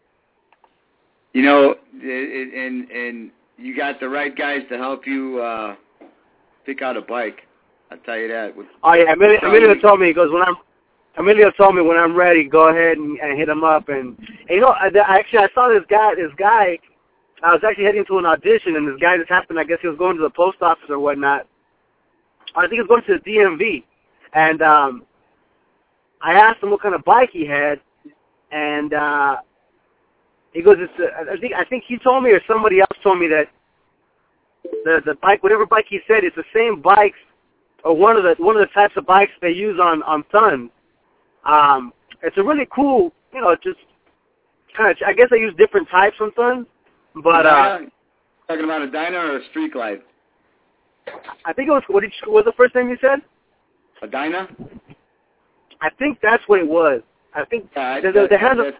And you got the right guys to help you pick out a bike. I'll tell you that. Oh yeah, Emilio told me. He goes, Emilio told me when I'm ready, go ahead and hit him up. And I saw this guy. I was actually heading to an audition, and this guy just happened. I guess he was going to the post office or whatnot. I think he was going to the DMV, and I asked him what kind of bike he had, and he goes, I think he told me or somebody else told me that the bike, whatever bike he said, it's the same bikes or one of the types of bikes they use on Suns. It's a really cool, just kind of. I guess they use different types on Suns, but talking about a Dyna or a Street Glide? I think it was. What was the first name you said? A Dyna? I think that's what it was. I think the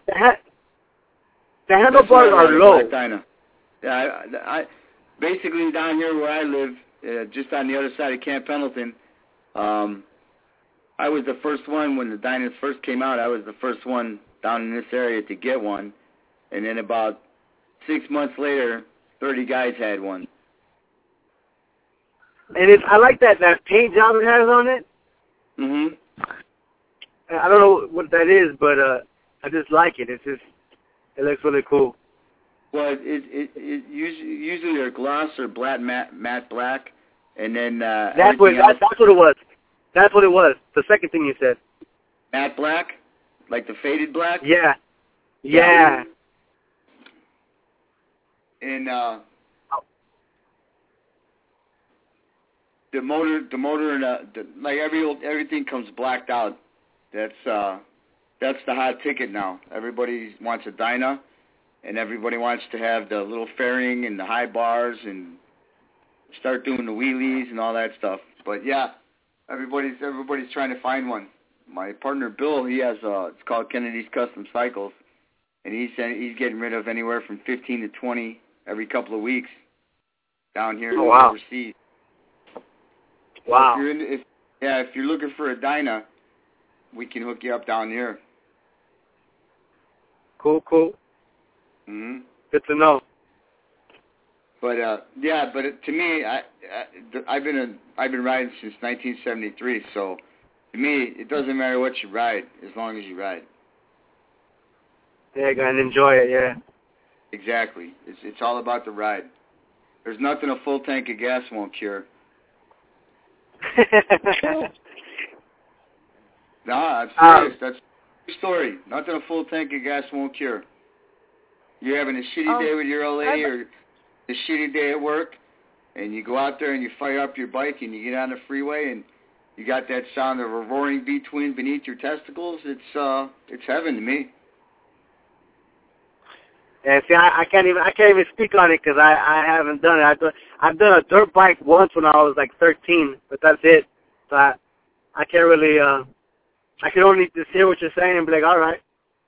handlebars are low. Dyna. Yeah, I basically down here where I live, just on the other side of Camp Pendleton, I was the first one when the diners first came out. I was the first one down in this area to get one. And then about 6 months later, 30 guys had one. And I like that paint job it has on it. Mhm. I don't know what that is, but I just like it. It looks really cool. Well, it usually they're gloss or matte black, and then that's what it was. That's what it was. The second thing you said. Matte black, like the faded black. Yeah. And the motor, and like everything comes blacked out. That's the hot ticket now. Everybody wants a Dyna, and everybody wants to have the little fairing and the high bars and start doing the wheelies and all that stuff. But yeah, everybody's trying to find one. My partner Bill, he has it's called Kennedy's Custom Cycles, and he's getting rid of anywhere from 15 to 20 every couple of weeks down here overseas. Wow. So if you're looking for a Dyna, we can hook you up down here. Cool. Mhm. Good to know. But to me, I've been riding since 1973. So to me, it doesn't matter what you ride as long as you ride. Yeah, and enjoy it. Yeah. Exactly. It's all about the ride. There's nothing a full tank of gas won't cure. No, I'm serious. That's the story. Nothing a full tank of gas won't cure. You're having a shitty day with your old lady or a shitty day at work, and you go out there and you fire up your bike and you get on the freeway and you got that sound of a roaring between beneath your testicles. It's heaven to me. Yeah, see, I can't even speak on it because I haven't done it. I've done a dirt bike once when I was like 13, but that's it. So I can't really. I can only just hear what you're saying and be like, all right.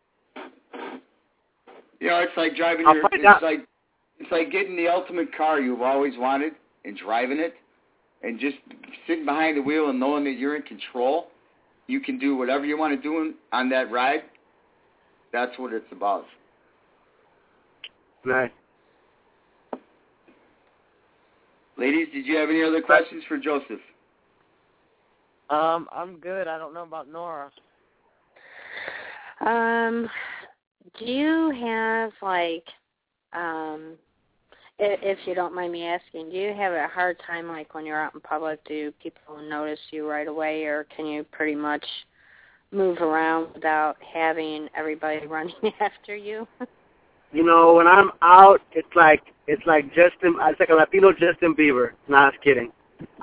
You know, it's like driving it's like getting the ultimate car you've always wanted and driving it, and just sitting behind the wheel and knowing that you're in control. You can do whatever you want to do on that ride. That's what it's about. Nice. Ladies, did you have any other questions for Joseph? I'm good. I don't know about Nora. Do you have, like, if you don't mind me asking, do you have a hard time, like, when you're out in public, do people notice you right away, or can you pretty much move around without having everybody running after you? You know, when I'm out, it's like a Latino Justin Bieber. No, I was kidding.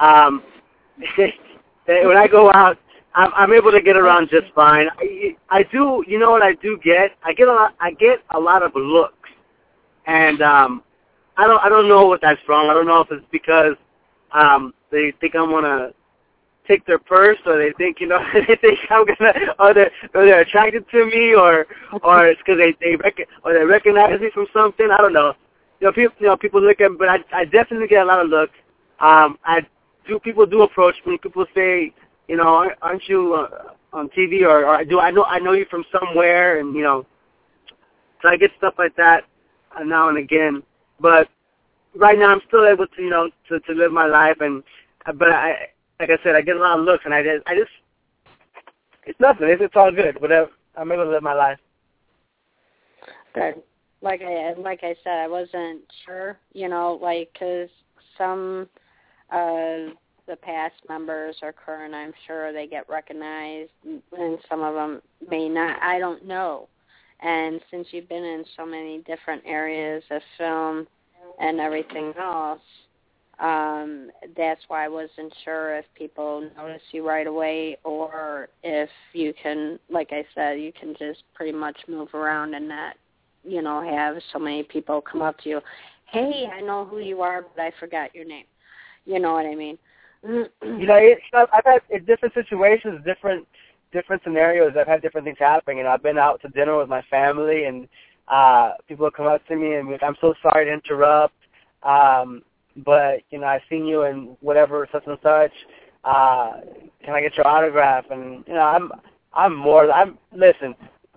When I go out, I'm able to get around just fine. I do, you know what I do get? I get a lot of looks, and I don't know what that's from. I don't know if it's because they think I'm gonna take their purse, or they think, they think I'm gonna, or they're attracted to me, or it's because they recognize me from something. I don't know. People look at me, but I definitely get a lot of looks. People do approach me. People say, aren't you on TV, or I know you from somewhere, and so I get stuff like that now and again. But right now I'm still able to to live my life, but like I said, I get a lot of looks, and I just it's nothing. It's all good. Whatever. I'm able to live my life. Good. Like I said, I wasn't sure, because some the past members are current. I'm sure they get recognized, and some of them may not. I don't know. And since you've been in so many different areas of film and everything else, that's why I wasn't sure if people notice you right away, or if you can, like I said, you can just pretty much move around and not, have so many people come up to you. Hey, I know who you are, but I forgot your name. You know what I mean? I've had in different situations, different scenarios. I've had different things happening, and I've been out to dinner with my family, and people come up to me and be like, I'm so sorry to interrupt, but I've seen you in whatever such and such. can I get your autograph? And listen.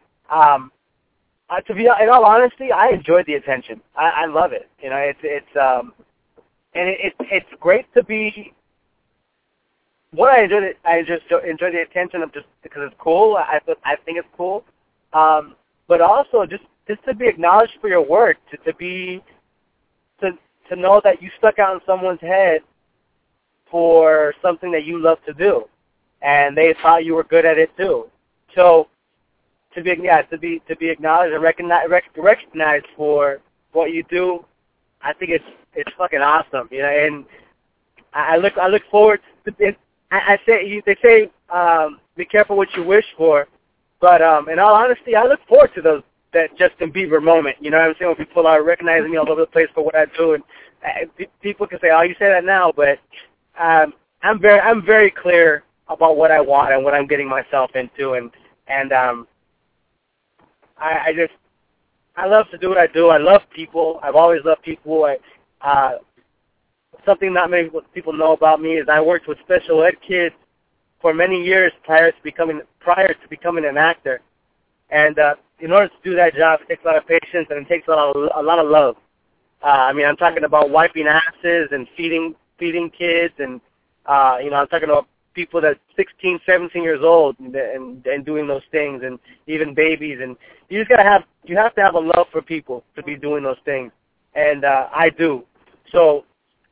To be in all honesty, I enjoy the attention. I love it. You know, it's great to be. What I just enjoy the attention of just because it's cool. I think it's cool. But also just to be acknowledged for your work, to know that you stuck out in someone's head for something that you love to do, and they thought you were good at it too. So to be acknowledged and recognized for what you do, I think it's fucking awesome. You know, and I look forward to it. They say be careful what you wish for, but in all honesty, I look forward to that Justin Bieber moment. You know what I'm saying? When people are recognizing me all over the place for what I do, and people can say, "Oh, you say that now," but I'm very clear about what I want and what I'm getting myself into, and I love to do what I do. I love people. I've always loved people. Something not many people know about me is I worked with special ed kids for many years prior to becoming an actor. And in order to do that job, it takes a lot of patience and it takes a lot of love. I mean, I'm talking about wiping asses and feeding kids, and I'm talking about people that 16, 17 years old and doing those things, and even babies. And you have to have a love for people to be doing those things, and I do. So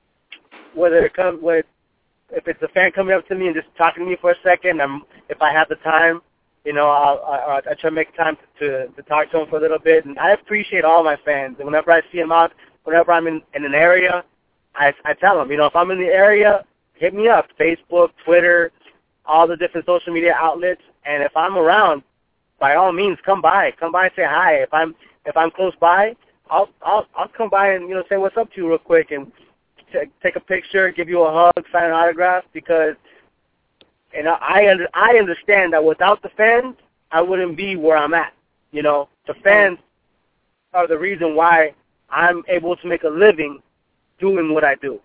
if it's a fan coming up to me and just talking to me for a second, if I have the time, I try to make time to talk to them for a little bit. And I appreciate all my fans. And whenever I see them out, whenever I'm in an area, I tell them, if I'm in the area, hit me up. Facebook, Twitter, all the different social media outlets. And if I'm around, by all means, come by and say hi. If I'm close by, I'll come by and say what's up to you real quick and take a picture, give you a hug, sign an autograph, because I understand that without the fans, I wouldn't be where I'm at. The fans are the reason why I'm able to make a living doing what I do.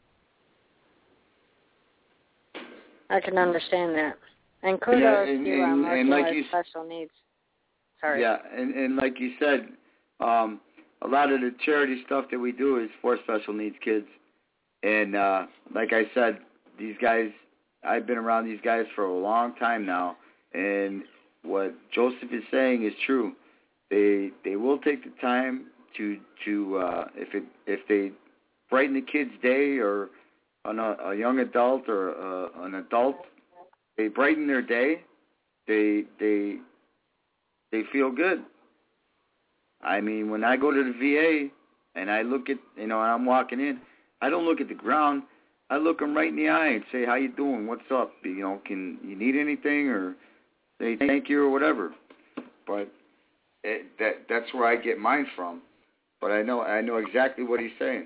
I can understand that. And kudos to you on working with special needs. Sorry. Yeah, and like you said, a lot of the charity stuff that we do is for special needs kids. And like I said, these guys, I've been around these guys for a long time now, and what Joseph is saying is true. They will take the time to if they brighten the kid's day, or on a young adult or an adult, they brighten their day. They feel good. I mean, when I go to the VA and I look at and I'm walking in, I don't look at the ground. I look them right in the eye and say, "How you doing? What's up? Can you need anything?" or say thank you or whatever. But that's where I get mine from. But I know exactly what he's saying.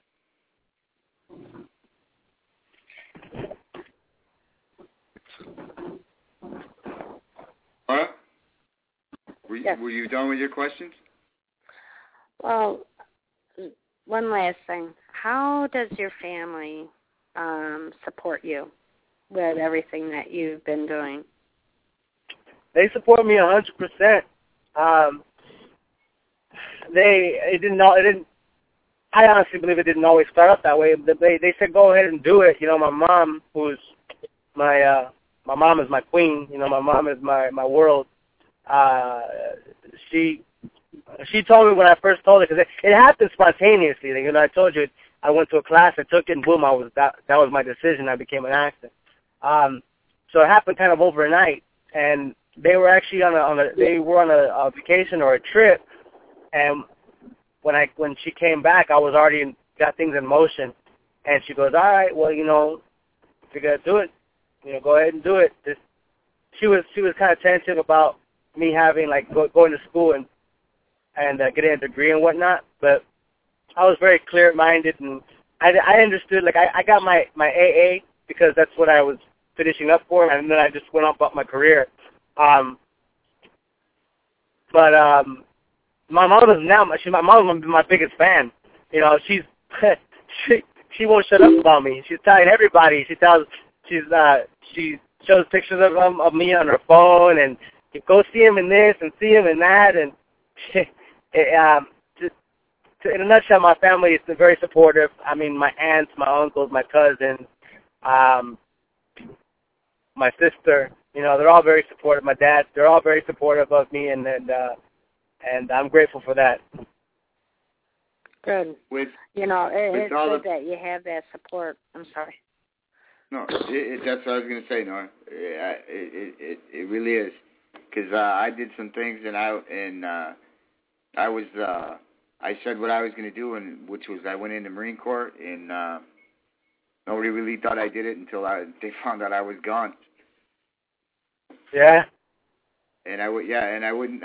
Huh? Were you done with your questions? Well, one last thing. How does your family support you with everything that you've been doing? They support me 100%. I honestly believe it didn't always start out that way. They said go ahead and do it. My mom, who's my mom is my queen. My mom is my world. She told me when I first told her, because it happened spontaneously. I told you I went to a class, I took it, and boom, that was my decision. I became an actor. So it happened kind of overnight, and they were actually on a vacation or a trip, and when she came back, I was already got things in motion, and she goes, "All right, well, if you're gonna do it, go ahead and do it." She was kind of tentative about me having going to school and getting a degree and whatnot, but I was very clear-minded, and I understood. I got my AA because that's what I was finishing up for, and then I just went on about my career. But my mom is my mom is my biggest fan. She's she won't shut up about me. She's telling everybody. she shows pictures of me on her phone, and you go see him in this and see him in that, and in a nutshell, my family is very supportive. I mean, my aunts, my uncles, my cousins, my sister, they're all very supportive. My dad, they're all very supportive of me, and I'm grateful for that. Good. It's good that you have that support. I'm sorry. No, that's what I was going to say, Nora. It really is, because I did some things, and I said what I was going to do, and which was I went in the Marine Corps, and nobody really thought I did it until they found out I was gone. Yeah. And I wouldn't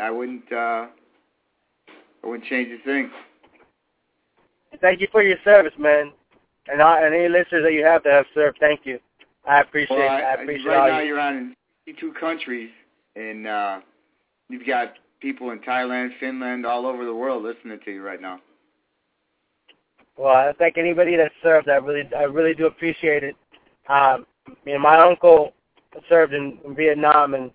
change a thing. Thank you for your service, man, and any listeners that you have that have served. Thank you. I appreciate. I appreciate right all now you. You're on 52 countries, and you've got people in Thailand, Finland, all over the world listening to you right now. Well, I thank anybody that served. I really do appreciate it. My uncle served in Vietnam, and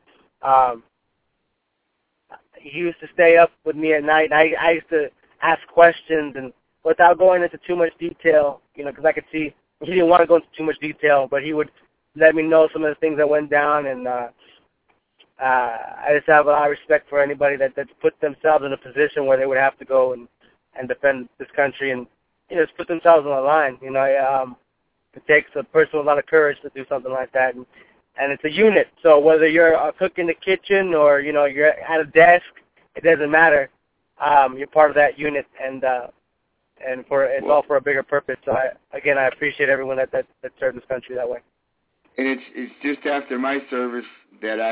he used to stay up with me at night. And I used to ask questions, and without going into too much detail, because I could see he didn't want to go into too much detail, but he would let me know some of the things that went down, and I just have a lot of respect for anybody that's put themselves in a position where they would have to go and defend this country and just put themselves on the line. It takes a person with a lot of courage to do something like that, and it's a unit. So whether you're a cook in the kitchen or you're at a desk, it doesn't matter. You're part of that unit, and it's all for a bigger purpose. So I appreciate everyone that served this country that way. And it's just after my service that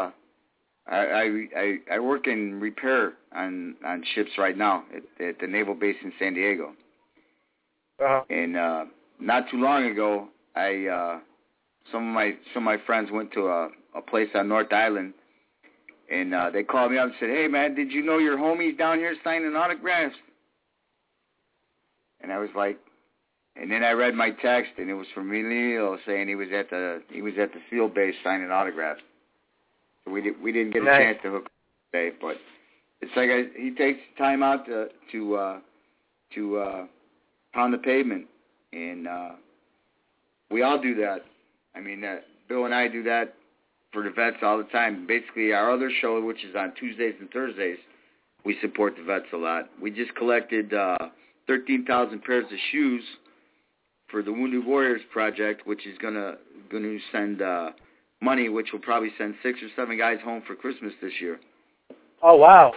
I work in repair on ships right now at the naval base in San Diego. Uh-huh. And not too long ago, some of my friends went to a place on North Island, and they called me up and said, "Hey man, did you know your homie's down here signing autographs?" And I was like, and then I read my text, and it was from Emilio saying he was at the field base signing autographs. So we didn't get a chance to hook up today, but it's like he takes time out to pound the pavement, and we all do that. I mean, Bill and I do that for the vets all the time. Basically, our other show, which is on Tuesdays and Thursdays, we support the vets a lot. We just collected 13,000 pairs of shoes for the Wounded Warriors Project, which is going to send money, which will probably send 6 or 7 guys home for Christmas this year. Oh wow!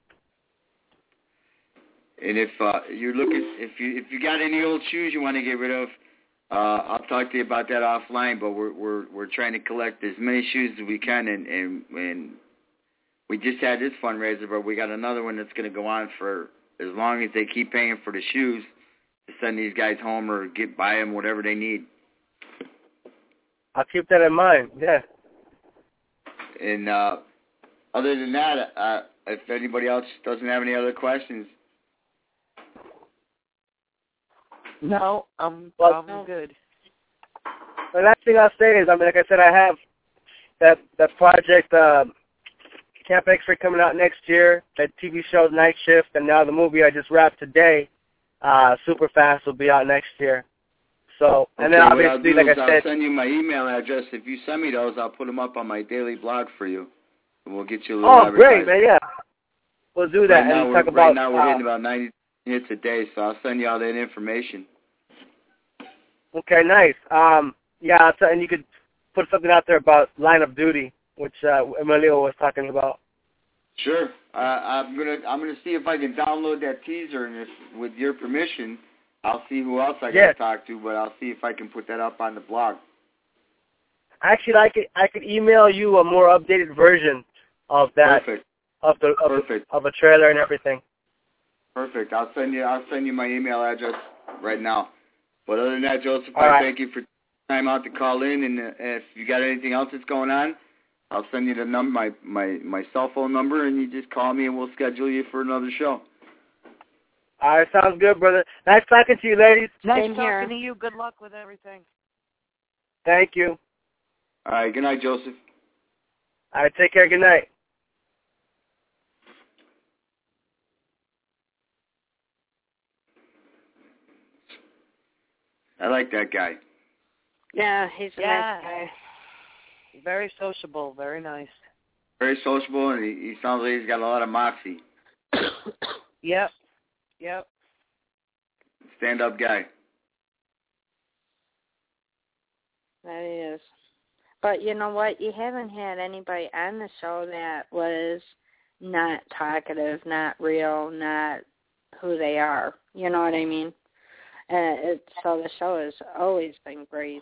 And if you're looking, if you got any old shoes you want to get rid of, I'll talk to you about that offline. But we're trying to collect as many shoes as we can, and we just had this fundraiser, but we got another one that's going to go on for as long as they keep paying for the shoes to send these guys home or buy them whatever they need. I'll keep that in mind. Yeah. And other than that, if anybody else doesn't have any other questions. No, I'm good. The last thing I'll say is, like I said, I have that project, Camp X-Ray, coming out next year, that TV show Night Shift, and now the movie I just wrapped today, Super Fast, will be out next year. So, and then obviously, like I said, I'll send you my email address. If you send me those, I'll put them up on my daily blog for you, and we'll get you a little great, man, yeah. We'll do that. Right now we're hitting about 90 hits a day, so I'll send you all that information. Okay, nice. Yeah, and you could put something out there about Line of Duty, which Emilio was talking about. Sure. I'm gonna see if I can download that teaser, and if, with your permission, I'll see who else I got to talk to. But I'll see if I can put that up on the blog. Actually, I could email you a more updated version of that. Perfect. Of a trailer and everything. Perfect. I'll send you my email address right now. But other than that, Joseph, thank you for time out to call in, and if you got anything else that's going on, I'll send you the number, my cell phone number, and you just call me, and we'll schedule you for another show. All right, sounds good, brother. Nice talking to you, ladies. Nice talking to you. Good luck with everything. Thank you. All right, good night, Joseph. All right, take care. Good night. I like that guy. Yeah, he's a nice guy. Very sociable, very nice. Very sociable, and he sounds like he's got a lot of moxie. Yep. Stand-up guy. That is. But you know what? You haven't had anybody on the show that was not talkative, not real, not who they are. You know what I mean? So the show has always been great.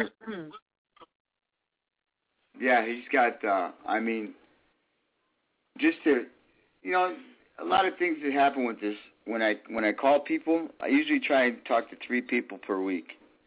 Yeah, he's got, just to, a lot of things that happen with this. When I call people, I usually try and talk to 3 people per week.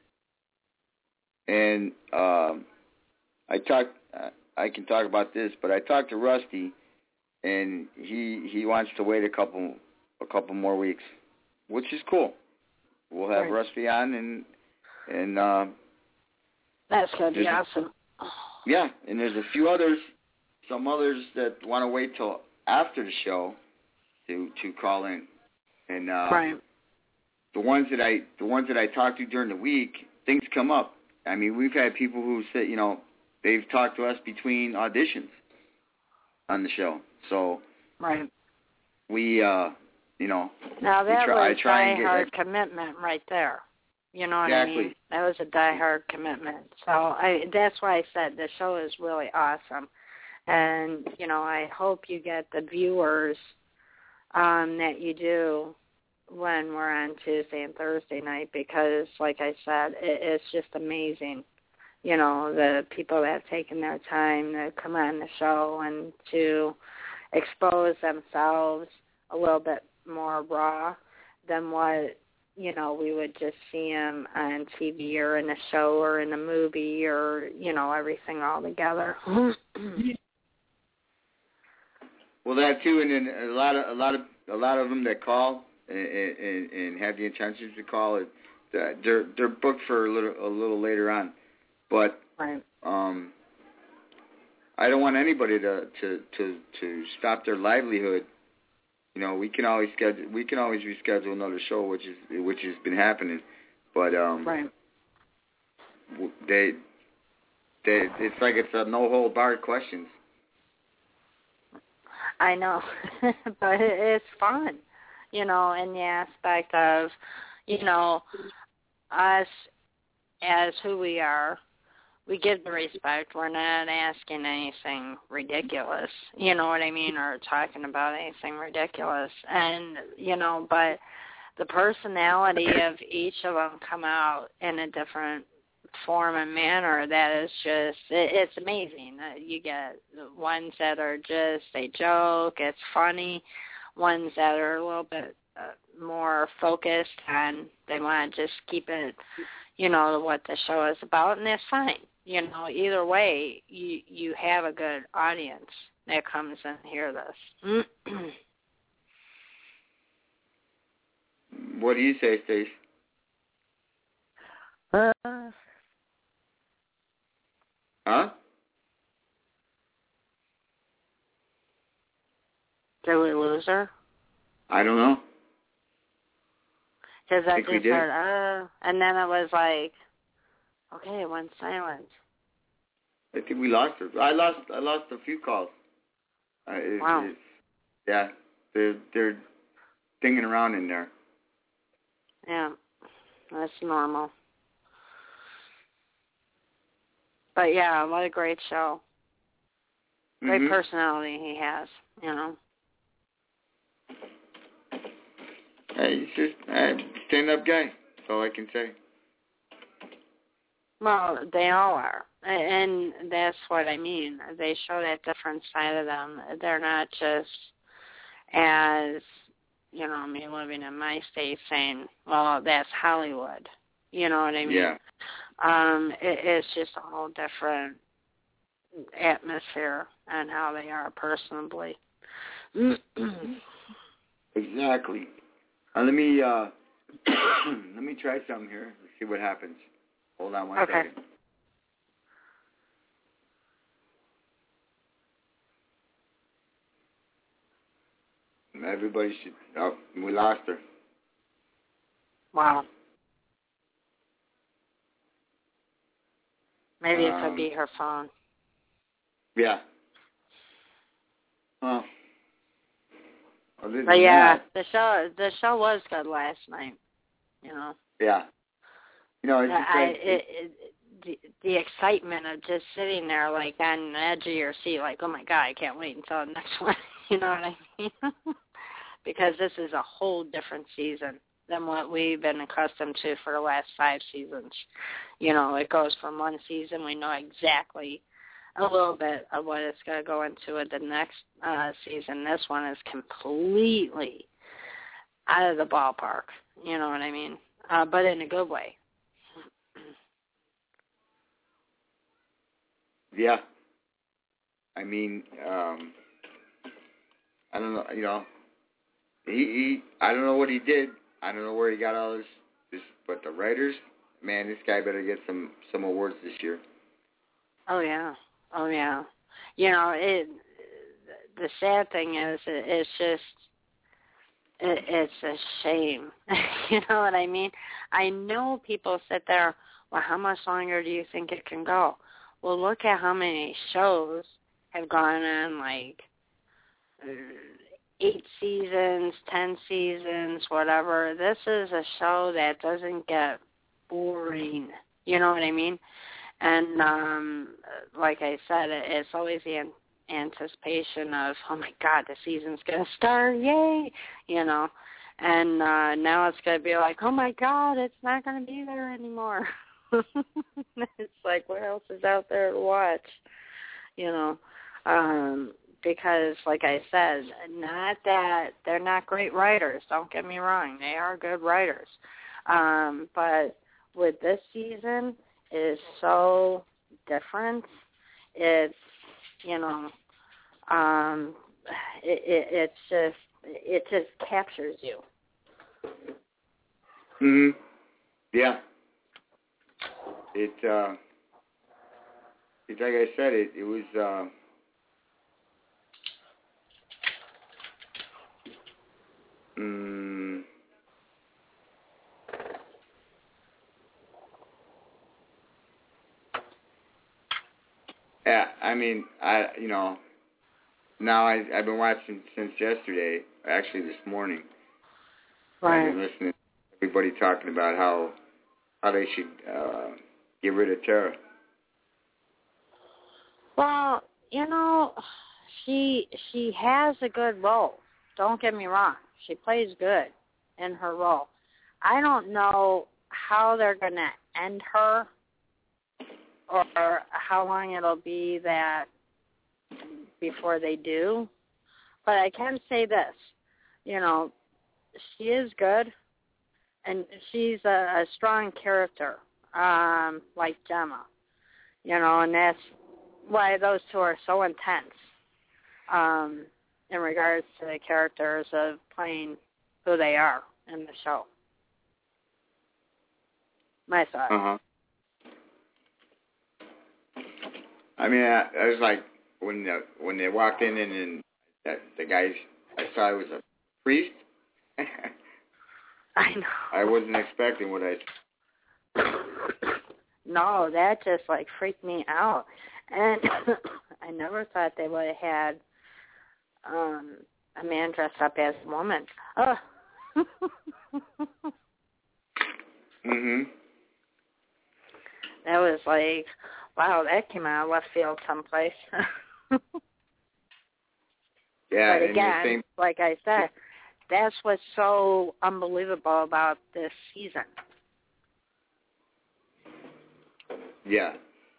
And I can talk about this, but I talked to Rusty, and he wants to wait a couple more weeks, which is cool. We'll have Rusty on, and that's gonna be awesome. Yeah, and there's some others that want to wait till after the show to call in, and the ones that I talk to during the week, things come up. I mean, we've had people who said, they've talked to us between auditions on the show, so we now that was die-hard commitment right there. You know what I mean? That was a die-hard commitment. So that's why I said the show is really awesome. And, I hope you get the viewers that you do when we're on Tuesday and Thursday night because, like I said, it's just amazing. The people that have taken their time to come on the show and to expose themselves a little bit more raw than what, we would just see them on TV or in a show or in a movie or, everything all together. Well, that too, and then a lot of them that call and have the intentions to call it, they're booked for a little later on, but I don't want anybody to stop their livelihood. We can always reschedule another show, which has been happening, but it's like it's a no hold barred questions. I know, but it's fun, in the aspect of, us as who we are. We give the respect. We're not asking anything ridiculous, you know what I mean, or talking about anything ridiculous. And, but the personality of each of them come out in a different form and manner that is just, it's amazing. You get ones that are just, they joke, it's funny, ones that are a little bit more focused on, they want to just keep it, what the show is about, and that's fine. Either way, you have a good audience that comes and hear this. What do you say, Steve? Huh? Did we lose her? I don't know. Because I just heard, and then it was like, okay, it went silent. I think we lost her. I lost a few calls. Wow. Yeah, they're dinging around in there. Yeah, that's normal. But yeah, what a great show. Great personality he has, He's just a stand-up guy. That's all I can say. Well, they all are. And that's what I mean. They show that different side of them. They're not just as, me living in my state saying, well, that's Hollywood. You know what I mean? Yeah. It's just a whole different atmosphere and how they are personally. Exactly. Let me try something here. Let's see what happens. Hold on one second. Everybody should. Oh, we lost her. Wow. Maybe it could be her phone. Yeah. Huh. But yeah, the show was good last night. You know. Yeah. You know, it's the excitement of just sitting there, like on the edge of your seat, like, oh my God, I can't wait until the next one. You know what I mean? Because this is a whole different season than what we've been accustomed to for the last 5 seasons. You know, it goes from one season, we know exactly a little bit of what it's going to go into at the next season. This one is completely out of the ballpark. You know what I mean? But in a good way. Yeah. I mean, I don't know, you know, he I don't know what he did. I don't know where he got all this, but the writers, man, this guy better get some awards this year. Oh yeah. You know, the sad thing is, it's just, it's a shame. You know what I mean? I know people sit there, well, how much longer do you think it can go? Well, look at how many shows have gone on, like 8 seasons, 10 seasons, whatever. This is a show that doesn't get boring. You know what I mean? And like I said, it's always the anticipation of, oh my God, the season's going to start, yay, you know. And now it's going to be like, oh my God, it's not going to be there anymore. It's like, what else is out there to watch, you know? Because, like I said, not that they're not great writers, don't get me wrong, they are good writers. But with this season, it is so different. It's, you know, it just captures you. Mhm. Yeah. It's like I said, it was yeah, I mean, you know, now I've been watching since yesterday, actually this morning. Right. I've been listening to everybody talking about how they should get rid of Tara. Well, you know, she has a good role. Don't get me wrong. She plays good in her role. I don't know how they're going to end her or how long it'll be that before they do. But I can say this, you know, she is good, and she's a strong character, like Gemma, you know, and that's why those two are so intense in regards to the characters of playing who they are in the show. My thought. Uh-huh. I mean, I was like, when they walked in and that the guys, I saw it was a priest. I know. I wasn't expecting what I... No, that just, like, freaked me out. And I never thought they would have had a man dressed up as a woman. Oh. Mhm. That was like, wow, that came out of left field someplace. Yeah, but again, like I said, that's what's so unbelievable about this season. Yeah.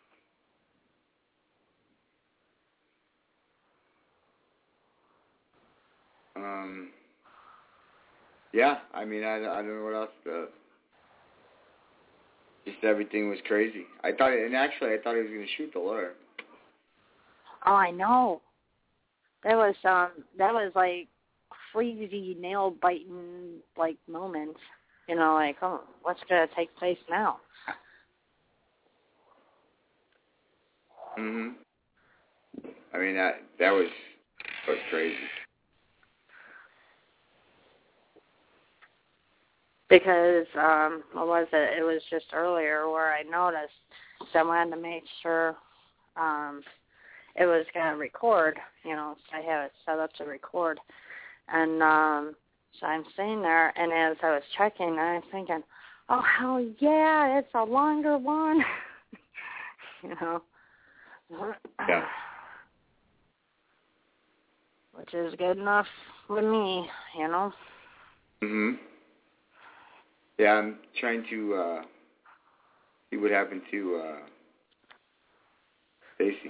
Yeah, I mean, I don't know what else. Just everything was crazy. I thought he was going to shoot the lawyer. Oh, I know. That was like crazy nail biting like moments. You know, like, oh, what's gonna take place now? Mhm. I mean that was crazy. because, what was it? It was just earlier where I noticed, so I wanted to make sure it was going to record, so I have it set up to record. And so I'm sitting there, and as I was checking, I was thinking, oh, hell yeah, it's a longer one. Yeah. Which is good enough with me, Mhm. Yeah, I'm trying to see what happened to Stacy.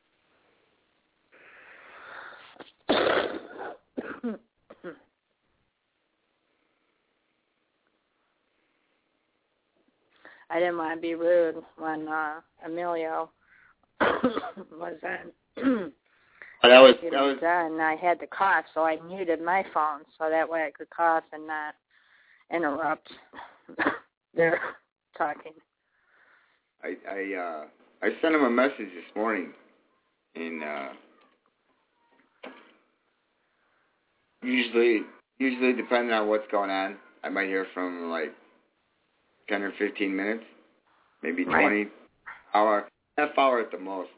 I didn't want to be rude when Emilio was in. That was done. I had to cough, so I muted my phone so that way I could cough and not interrupt their talking. I sent him a message this morning, and usually depending on what's going on, I might hear from like 10 or 15 minutes, maybe 20, half hour at the most.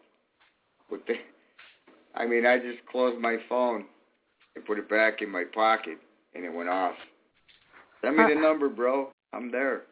I just closed my phone and put it back in my pocket, and it went off. Send me the number, bro. I'm there.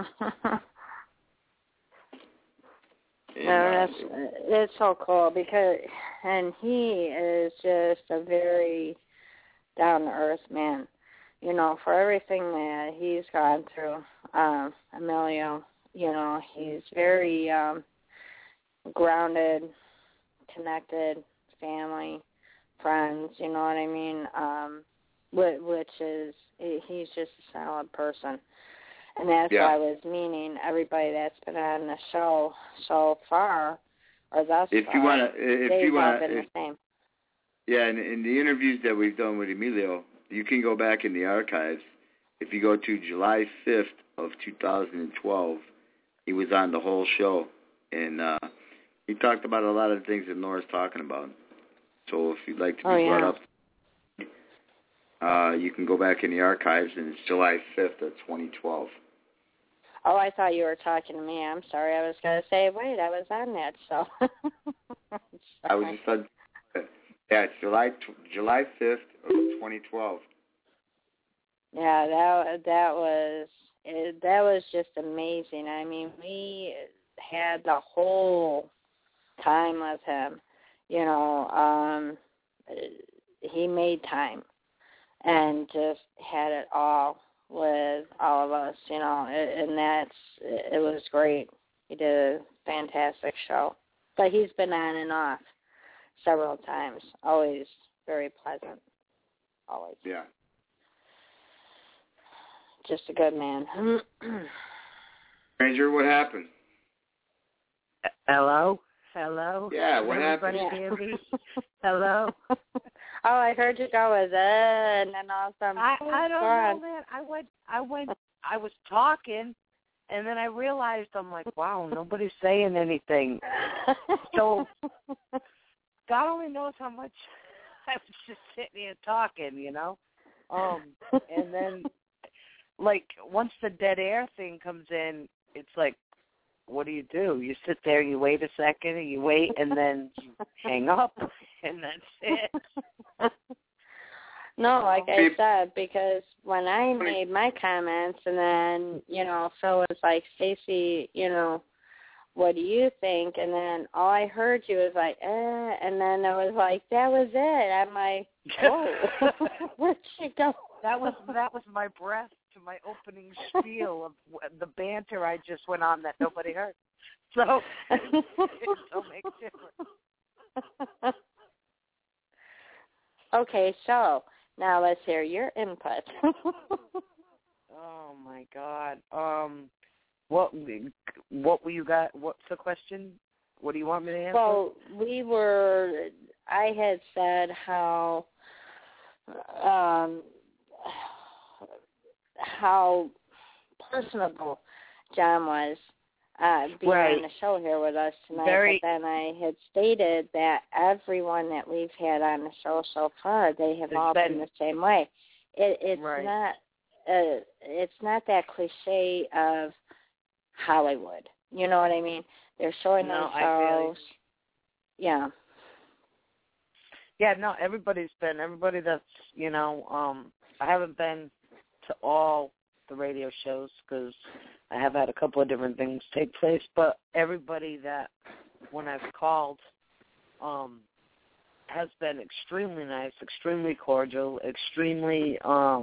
It's so cool and he is just a very down-to-earth man. For everything that he's gone through, Emilio, he's very grounded, connected, family, friends, you know what I mean? Which is, he's just a solid person. And that's why I was meaning everybody that's been on the show so far, or thus if far, you want been the same. Yeah, and in the interviews that we've done with Emilio, you can go back in the archives. If you go to July 5th of 2012, he was on the whole show, and he talked about a lot of the things that Nora's talking about. So if you'd like to be brought up, you can go back in the archives, and it's July 5th of 2012. Oh, I thought you were talking to me. I'm sorry. I was going to say, wait, I was on that show. I was just on. Yeah, it's July 5th of 2012. Yeah, that was just amazing. I mean, we had the whole time with him. He made time and just had it all with all of us, and it was great. He did a fantastic show. But he's been on and off several times. Always very pleasant. Always. Yeah. Just a good man. Ranger, what happened? Hello? Yeah, what happened? Hear me? Hello? Oh, I heard you go with it, and then all of a sudden, I don't know, man. I was talking, and then I realized, I'm like, wow, nobody's saying anything. So God only knows how much I was just sitting here talking, And then, like, once the dead air thing comes in, it's like, what do? You sit there, you wait a second, and you wait, and then you hang up, and that's it. No, like I said, because when I made my comments, and then, Phil was like, Stacy, what do you think? And then all I heard you was like, and then it was like, that was it. I'm like, whoa, where'd she go? That was my breath to my opening spiel of the banter I just went on that nobody heard. So it don't make difference. Okay, so now let's hear your input. Oh my God. What you got? What's the question? What do you want me to answer? Well, I had said how personable John was being on the show here with us tonight. But then I had stated that everyone that we've had on the show so far, they have all been the same way. It's not it's not that cliche of Hollywood. You know what I mean? They're showing themselves. Yeah. Yeah, no, everybody that's, I haven't been to all the radio shows because I have had a couple of different things take place, but everybody that, when I've called, has been extremely nice, extremely cordial, extremely,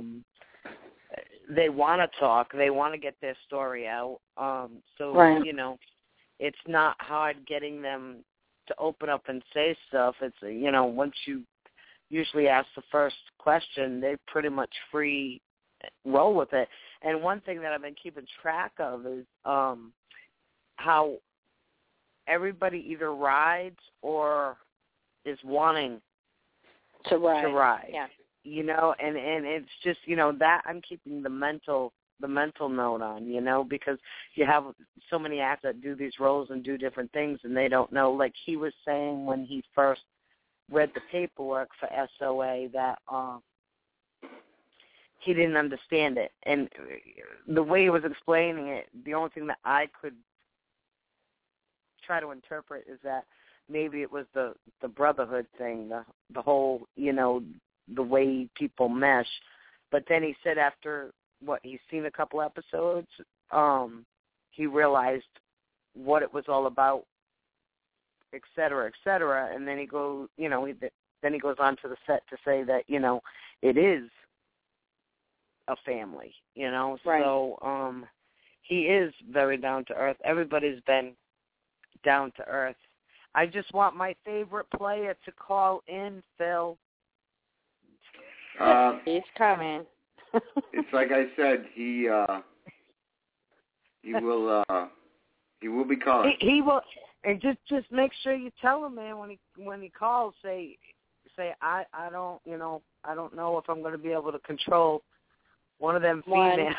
they want to talk, they want to get their story out, so, right. It's not hard getting them to open up and say stuff. It's, once you usually ask the first question, they pretty much free roll with it. And one thing that I've been keeping track of is how everybody either rides or is wanting to ride. Yeah. And it's just, that I'm keeping the mental note on, because you have so many actors that do these roles and do different things and they don't know. Like he was saying when he first read the paperwork for SOA that he didn't understand it. And the way he was explaining it, the only thing that I could try to interpret is that maybe it was the brotherhood thing, the whole, the way people mesh. But then he said after he's seen a couple episodes, he realized what it was all about, et cetera, and then he goes, then he goes on to the set to say that, it is a family, Right. So he is very down to earth. Everybody's been down to earth. I just want my favorite player to call in, Phil. He's coming. It's like I said, he will be calling. He will, and just make sure you tell him, man, when he calls, say I don't I don't know if I'm going to be able to control one of them females.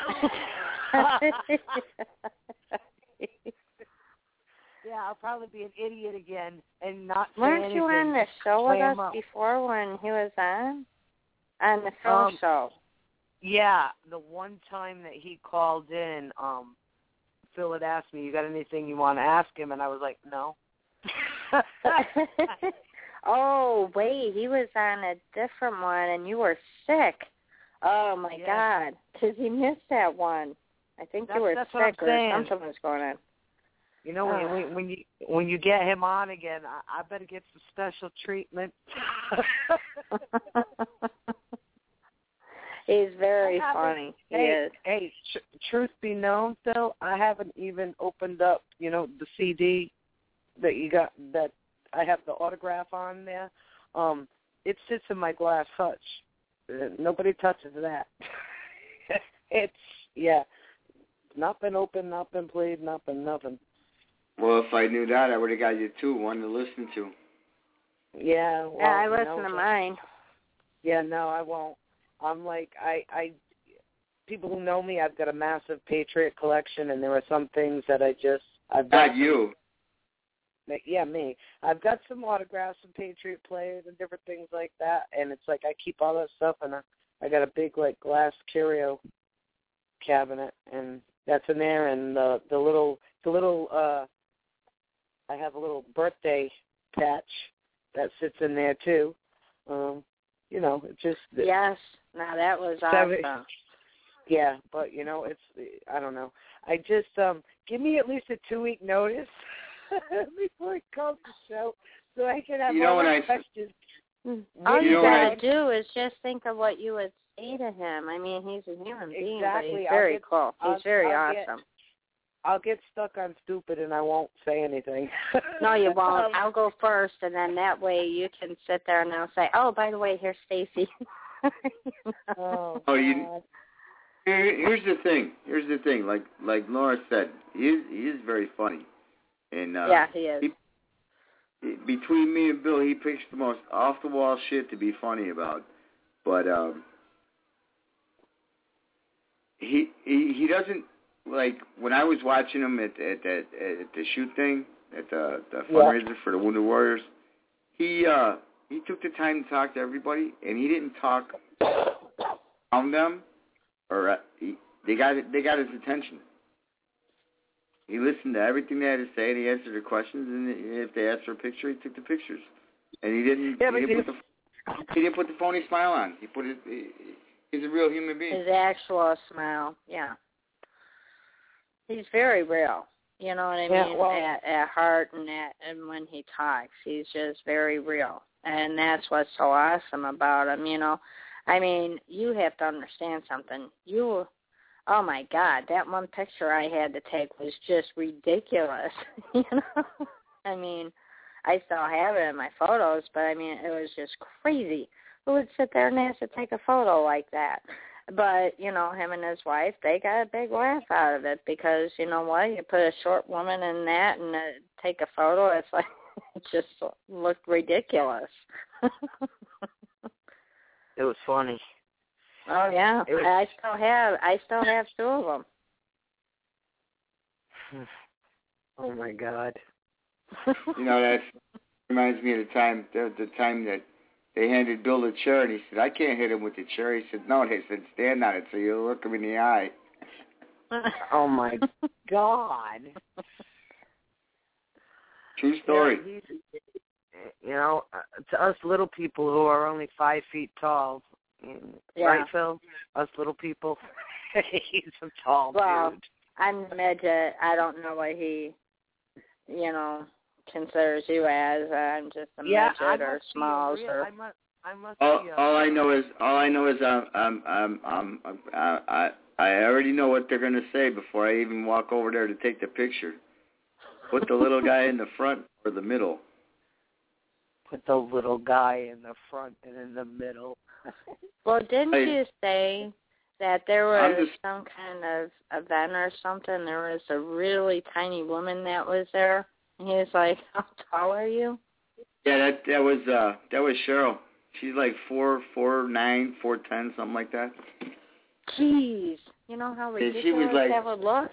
Yeah, I'll probably be an idiot again and not say anything. Weren't you on the show with us before when he was on the film show? Yeah, the one time that he called in, Phil had asked me, "You got anything you want to ask him?" And I was like, "No." Oh, wait, he was on a different one, and you were sick. Oh my God, because he missed that one. I think you were sick or something was going on. When you get him on again, I better get some special treatment. He's very funny. He is. Hey, truth be known, Phil, I haven't even opened up, the CD that you got, that I have the autograph on there. It sits in my glass hutch. Nobody touches that. It's not been opened, not been played, not been nothing. Well, if I knew that, I would have got you one to listen to. Yeah. Well, I listen to mine. Yeah, no, I won't. I'm like, I people who know me, I've got a massive Patriot collection, and there are some things that I've got. Not you. Yeah, me. I've got some autographs from Patriot players and different things like that, and it's like I keep all that stuff, and I got a big glass curio cabinet, and that's in there, and the little I have a little birthday patch that sits in there too. It just yes. Now that was awesome. Yeah, but it's I don't know. I just give me at least a 2-week notice before it comes to show, so I can have all my questions. All you gotta do is just think of what you would say to him. I mean, he's a human being, but he's very cool. He's very awesome. I'll get stuck on stupid and I won't say anything. No, you won't. I'll go first, and then that way you can sit there and I'll say, "Oh, by the way, here's Stacy." Here's the thing. Like Laura said, he is very funny, and yeah, he is. Between me and Bill, he picks the most off the wall shit to be funny about, but he doesn't. Like, when I was watching him at the shoot thing, at the fundraiser for the Wounded Warriors, he took the time to talk to everybody, and he didn't talk on them. or they got his attention. He listened to everything they had to say, and he answered their questions. And if they asked for a picture, he took the pictures. And he didn't. Yeah, he didn't put the phony smile on. He put it. He's a real human being. His actual smile, yeah. He's very real. You know what I mean? Well, at heart and when he talks, he's just very real. And that's what's so awesome about him, you know. I mean, you have to understand something. Oh, my God, that one picture I had to take was just ridiculous, you know. I mean, I still have it in my photos, but, I mean, it was just crazy. Who would sit there and have to take a photo like that? But, you know, him and his wife, they got a big laugh out of it because, you know what, you put a short woman in that and take a photo, it's like, it just looked ridiculous. It was funny. Oh, yeah. I still have two of them. Oh, my God. You know, that reminds me of the time that they handed Bill the chair, and he said, I can't hit him with the chair. He said, no, they said, stand on it so you'll look him in the eye. Oh, my God. True story. You know, to us little people who are only 5 feet tall, right, Phil? Us little people, he's a tall dude. I'm a midget. I don't know what he, you know, considers you as. I'm just a midget or smalls or. All I know is I already know what they're going to say before I even walk over there to take the picture. Put the little guy in the front or the middle. Put the little guy in the front and in the middle. Well, didn't you say that there was some kind of event or something? There was a really tiny woman that was there. And he was like, how tall are you? Yeah, that was Cheryl. She's like 4'9", 4'10", something like that. Jeez, you know how ridiculous she was like, that would look?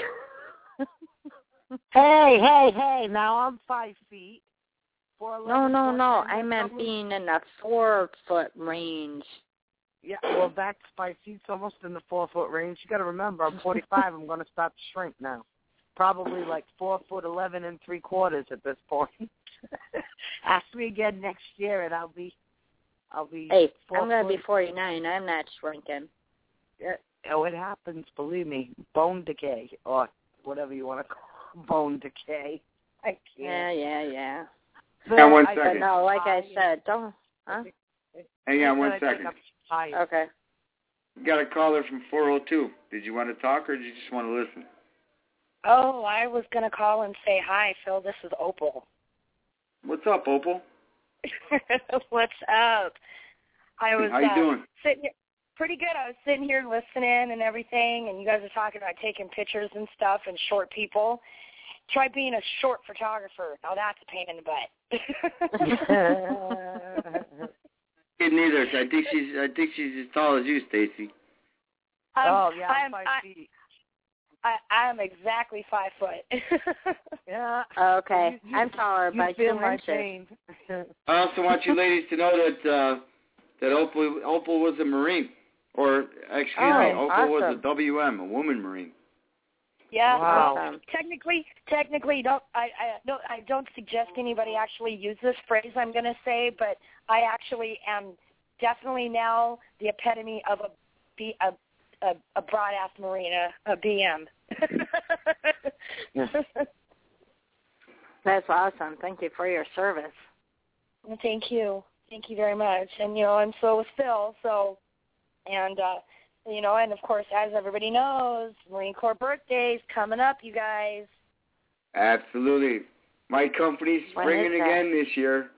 Hey, now I'm 5 feet. No. I meant being in the 4-foot range. Yeah, well, that's 5 feet, almost in the 4-foot range. You got to remember, I'm 45. I'm going to start to shrink now. Probably like 4'11 3/4 at this point. Ask me again next year, and I'll be. Hey, I'm going to be 49. I'm not shrinking. Yeah, oh, it happens. Believe me, bone decay or whatever you want to call bone decay. I can't. Yeah. Hang on 1 second. No, like I said, don't. Huh? Hang on 1 second. Okay. You got a caller from 402. Did you want to talk or did you just want to listen? Oh, I was going to call and say hi, Phil. This is Opal. What's up, Opal? What's up? I was how you doing? Sitting here, pretty good. I was sitting here listening and everything, and you guys are talking about taking pictures and stuff and short people. Try being a short photographer. Now that's a pain in the butt. Neither. I think she's as tall as you, Stacy. I'm 5 feet. I'm exactly 5 foot. Yeah. Okay. I'm taller by 2 inches. I also want you ladies to know that Opal was a Marine, or excuse me, Opal was a WM, a woman Marine. Yeah. Wow. Technically, I don't suggest anybody actually use this phrase I'm going to say, but I actually am definitely now the epitome of a broad-ass Marine, a BM. That's awesome. Thank you for your service. Well, thank you. Thank you very much. And, and so was Phil. And of course, as everybody knows, Marine Corps birthday's coming up, you guys. Absolutely. My company's springing again this year.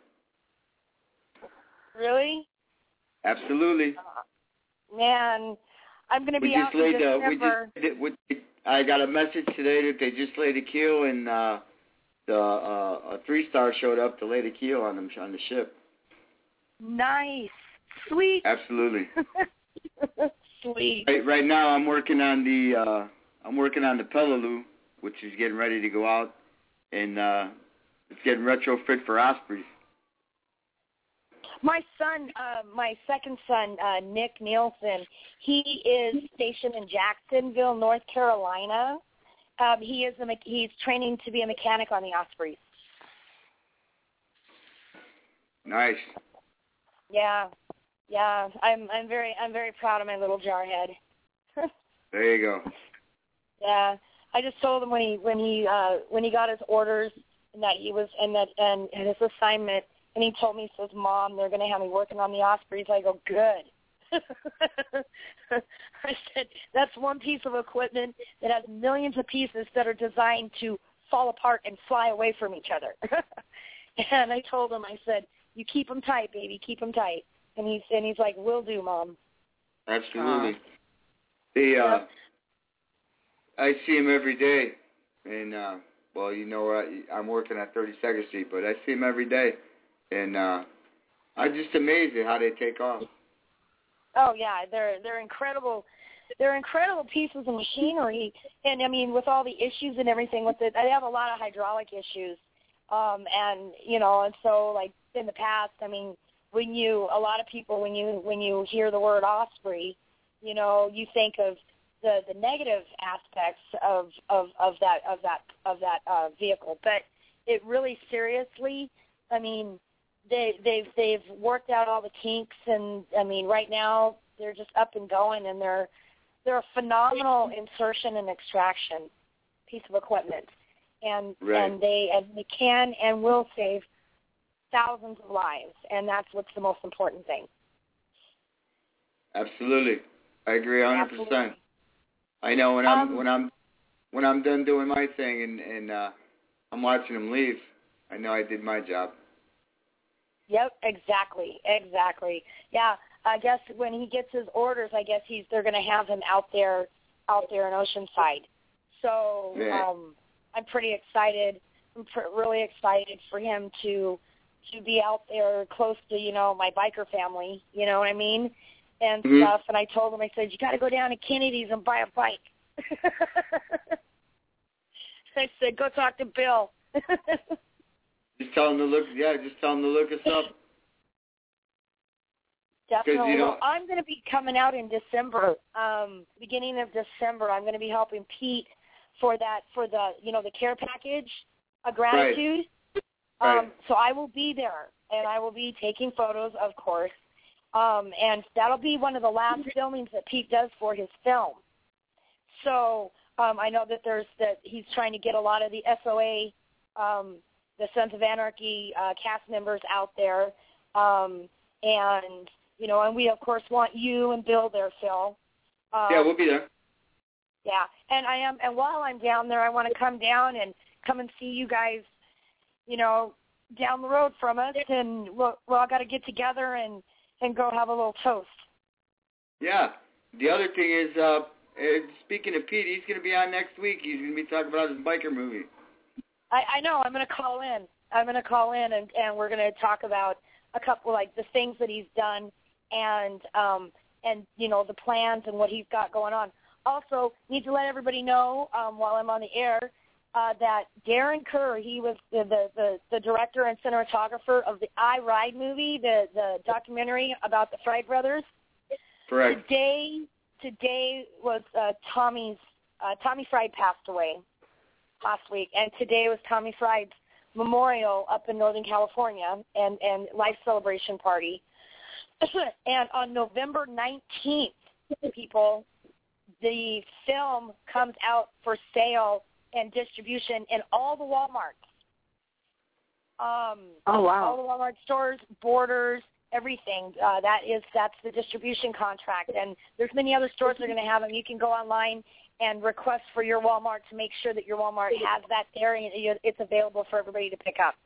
Really? Absolutely. Man, I'm going to be out in December. I got a message today that they just laid a keel, and a 3-star showed up to lay the keel on the ship. Nice. Sweet. Absolutely. Sweet. Right now, I'm working on the Peleliu, which is getting ready to go out, and it's getting retrofit for Ospreys. My son, my second son, Nick Nielsen, he is stationed in Jacksonville, North Carolina. He's training to be a mechanic on the Ospreys. Nice. Yeah. I'm very proud of my little jarhead. There you go. Yeah. I just told him when he got his orders and that he was and his assignment, and he told me, he says, "Mom, they're going to have me working on the Ospreys." I go, "Good." I said, "That's one piece of equipment that has millions of pieces that are designed to fall apart and fly away from each other." And I told him, I said, "You keep them tight, baby, keep them tight." And he's like, "Will do, Mom." Absolutely. I see him every day, and well, you know, I'm working at 32nd Street, but I see him every day, and I'm just amazed at how they take off. Oh yeah, they're incredible. They're incredible pieces of machinery, and I mean, with all the issues and everything with it, they have a lot of hydraulic issues, and you know, and so like in the past, I mean, a lot of people when you hear the word Osprey, you know, you think of the negative aspects of that vehicle, but it really seriously, I mean, they've worked out all the kinks, and I mean right now they're just up and going, and they're a phenomenal insertion and extraction piece of equipment, and they can and will save thousands of lives, and that's what's the most important thing. Absolutely, I agree 100%. Absolutely. I know when I'm done doing my thing and I'm watching them leave, I know I did my job. Yep, exactly. Yeah, I guess when he gets his orders, I guess they're going to have him out there in Oceanside. So I'm pretty excited. I'm really excited for him to be out there close to, you know, my biker family. You know what I mean? And stuff, and I told him, I said, "You got to go down to Kennedy's and buy a bike." I said, "Go talk to Bill." Just tell him to look. Yeah, just tell him to look us up. Definitely. You know, well, I'm going to be coming out in December, beginning of December. I'm going to be helping Pete for the care package, a gratitude. Right. So I will be there, and I will be taking photos, of course. And that'll be one of the last filmings that Pete does for his film. So I know that he's trying to get a lot of the SOA, the Sons of Anarchy cast members out there, and you know, and we of course want you and Bill there, Phil. Yeah, we'll be there. Yeah, and while I'm down there, I want to come down and come and see you guys, you know, down the road from us, and we'll all got to get together and go have a little toast. Yeah. The other thing is, speaking of Pete, he's going to be on next week. He's going to be talking about his biker movie. I know. I'm going to call in. And we're going to talk about a couple, like, the things that he's done and you know, the plans and what he's got going on. Also, need to let everybody know, while I'm on the air, that Darren Kerr, he was the director and cinematographer of the I Ride movie, the documentary about the Fried brothers. Correct. Today was Tommy Fried passed away last week, and today was Tommy Fried's memorial up in Northern California and life celebration party. And on November 19th, people, the film comes out for sale and distribution in all the Walmarts. Oh, wow. All the Walmart stores, Borders, everything. That's the distribution contract. And there's many other stores that are going to have them. You can go online and request for your Walmart to make sure that your Walmart has that there and it's available for everybody to pick up.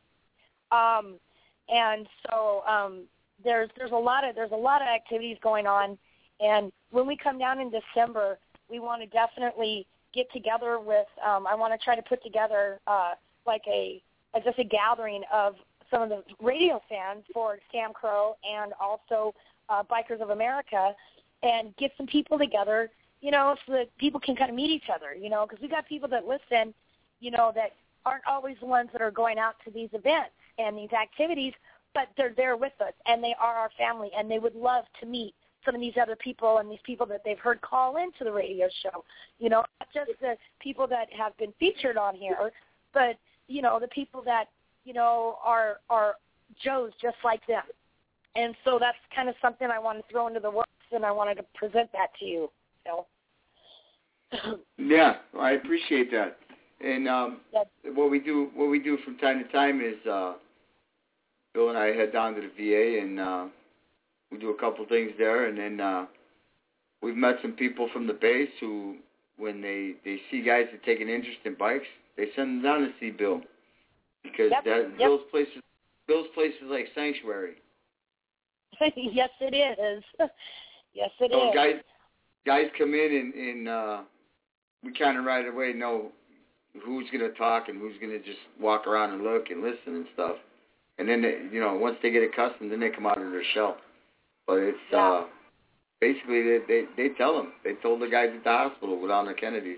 And so there's a lot of activities going on. And when we come down in December, we want to definitely get together with, I want to try to put together just a gathering of some of the radio fans for Sam Crow and also Bikers of America, and get some people together, you know, so that people can kind of meet each other, you know, because we got people that listen, you know, that aren't always the ones that are going out to these events and these activities, but they're there with us, and they are our family, and they would love to meet some of these other people and these people that they've heard call into the radio show. You know, not just the people that have been featured on here, but, you know, the people that, you know, are Joes just like them. And so that's kind of something I want to throw into the works, and I wanted to present that to you, Phil. Yeah, I appreciate that. And what we do from time to time is Bill and I head down to the VA, and we do a couple things there, and then we've met some people from the base who, when they see guys that take an interest in bikes, they send them down to see Bill, because Bill's place is like sanctuary. Yes, it is. Yes, it so is. Guys come in, and we kind of right away know who's going to talk and who's going to just walk around and look and listen and stuff. And then, once they get accustomed, then they come out of their shell. But it's basically they tell them. They told the guys at the hospital down at Kennedy's.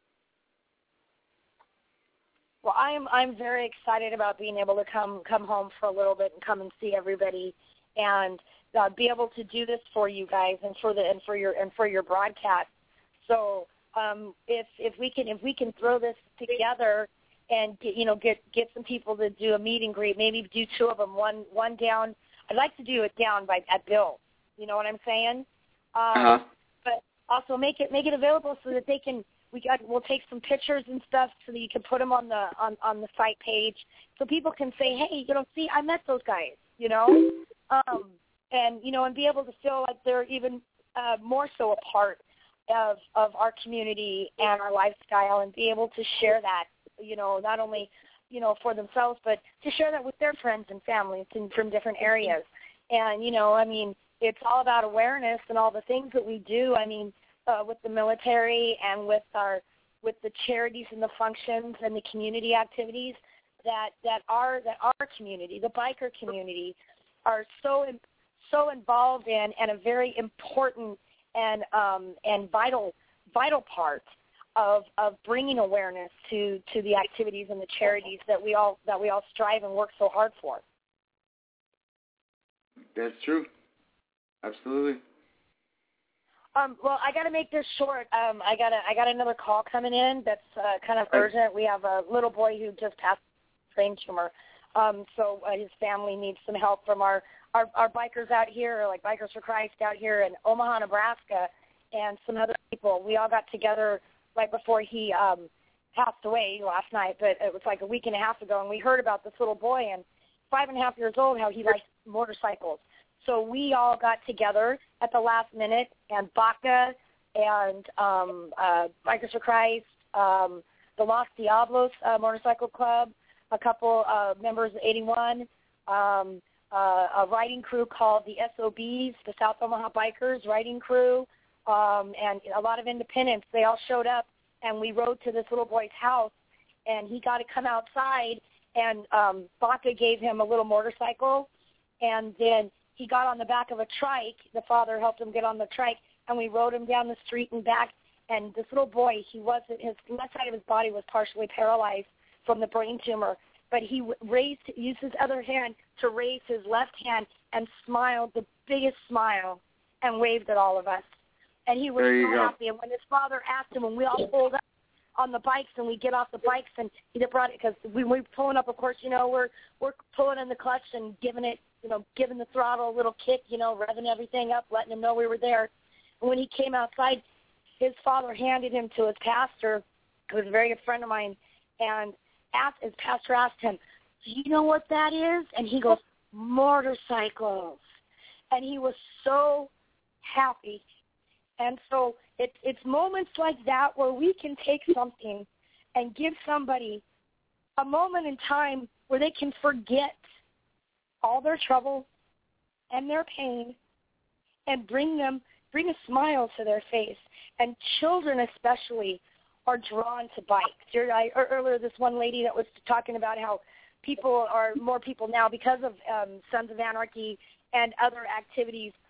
Well, I'm very excited about being able to come home for a little bit and come and see everybody, and be able to do this for you guys and for your broadcast. So if we can throw this together and get some people to do a meet and greet, maybe do two of them, one down. I'd like to do it down at Bill. You know what I'm saying? But also make it available so that they can. We'll take some pictures and stuff so that you can put them on the site page, so people can say, hey, see, I met those guys, and be able to feel like they're even more so a part of our community and our lifestyle, and be able to share that, not only, for themselves, but to share that with their friends and families from different areas. And, it's all about awareness and all the things that we do. With the military and with the charities and the functions and the community activities that our community, the biker community, are so involved in, and a very important and vital part of bringing awareness to the activities and the charities that we all strive and work so hard for. That's true. Absolutely. Well, I got to make this short. I got another call coming in that's kind of urgent. We have a little boy who just passed brain tumor, so his family needs some help from our bikers out here, like Bikers for Christ out here in Omaha, Nebraska, and some other people. We all got together right before he passed away last night, but it was like a week and a half ago, and we heard about this little boy, and 5.5 years old, how he likes motorcycles. So we all got together at the last minute, and Baca and Bikers for Christ, the Los Diablos Motorcycle Club, a couple members of 81, a riding crew called the SOBs, the South Omaha Bikers riding crew, and a lot of independents. They all showed up, and we rode to this little boy's house, and he got to come outside, and Baca gave him a little motorcycle, and then he got on the back of a trike. The father helped him get on the trike, and we rode him down the street and back. And this little boy, his left side of his body was partially paralyzed from the brain tumor, but he used his other hand to raise his left hand and smiled the biggest smile and waved at all of us. And he was so happy. And when his father asked him, when we all pulled up on the bikes and we get off the bikes, and he brought it, because we were pulling up, of course, we're pulling in the clutch and giving the throttle a little kick, revving everything up, letting him know we were there. And when he came outside, his father handed him to his pastor, who was a very good friend of mine, and his pastor asked him, do you know what that is? And he goes, motorcycles. And he was so happy. And so it's moments like that where we can take something and give somebody a moment in time where they can forget all their trouble and their pain and bring a smile to their face. And children especially are drawn to bikes. Earlier, this one lady that was talking about how more people now, because of Sons of Anarchy and other activities,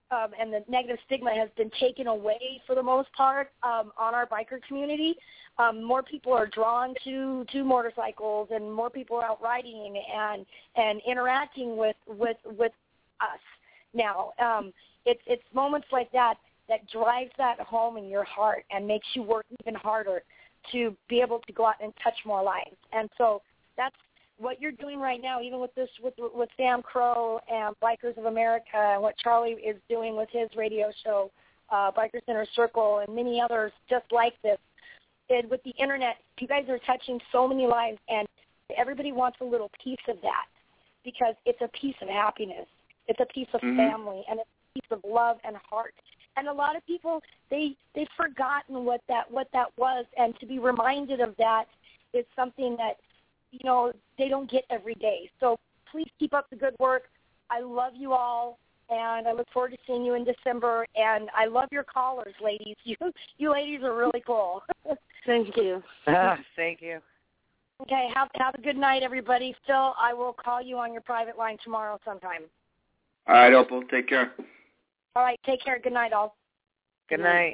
and the negative stigma has been taken away for the most part on our biker community. More people are drawn to motorcycles, and more people are out riding and interacting with us now. It's moments like that drives that home in your heart and makes you work even harder to be able to go out and touch more lives. And so that's what you're doing right now, even with this, with Sam Crow and Bikers of America, and what Charlie is doing with his radio show, Biker Center Circle, and many others just like this. And with the internet, you guys are touching so many lives, and everybody wants a little piece of that because it's a piece of happiness. It's a piece of family, and it's a piece of love and heart. And a lot of people, they've forgotten what that was, and to be reminded of that is something that, they don't get every day. So please keep up the good work. I love you all, and I look forward to seeing you in December. And I love your callers, ladies. You ladies are really cool. Thank you. Thank you. Okay, have a good night, everybody. Phil, I will call you on your private line tomorrow sometime. All right, Opal, take care. All right, take care. Good night, all. Good night.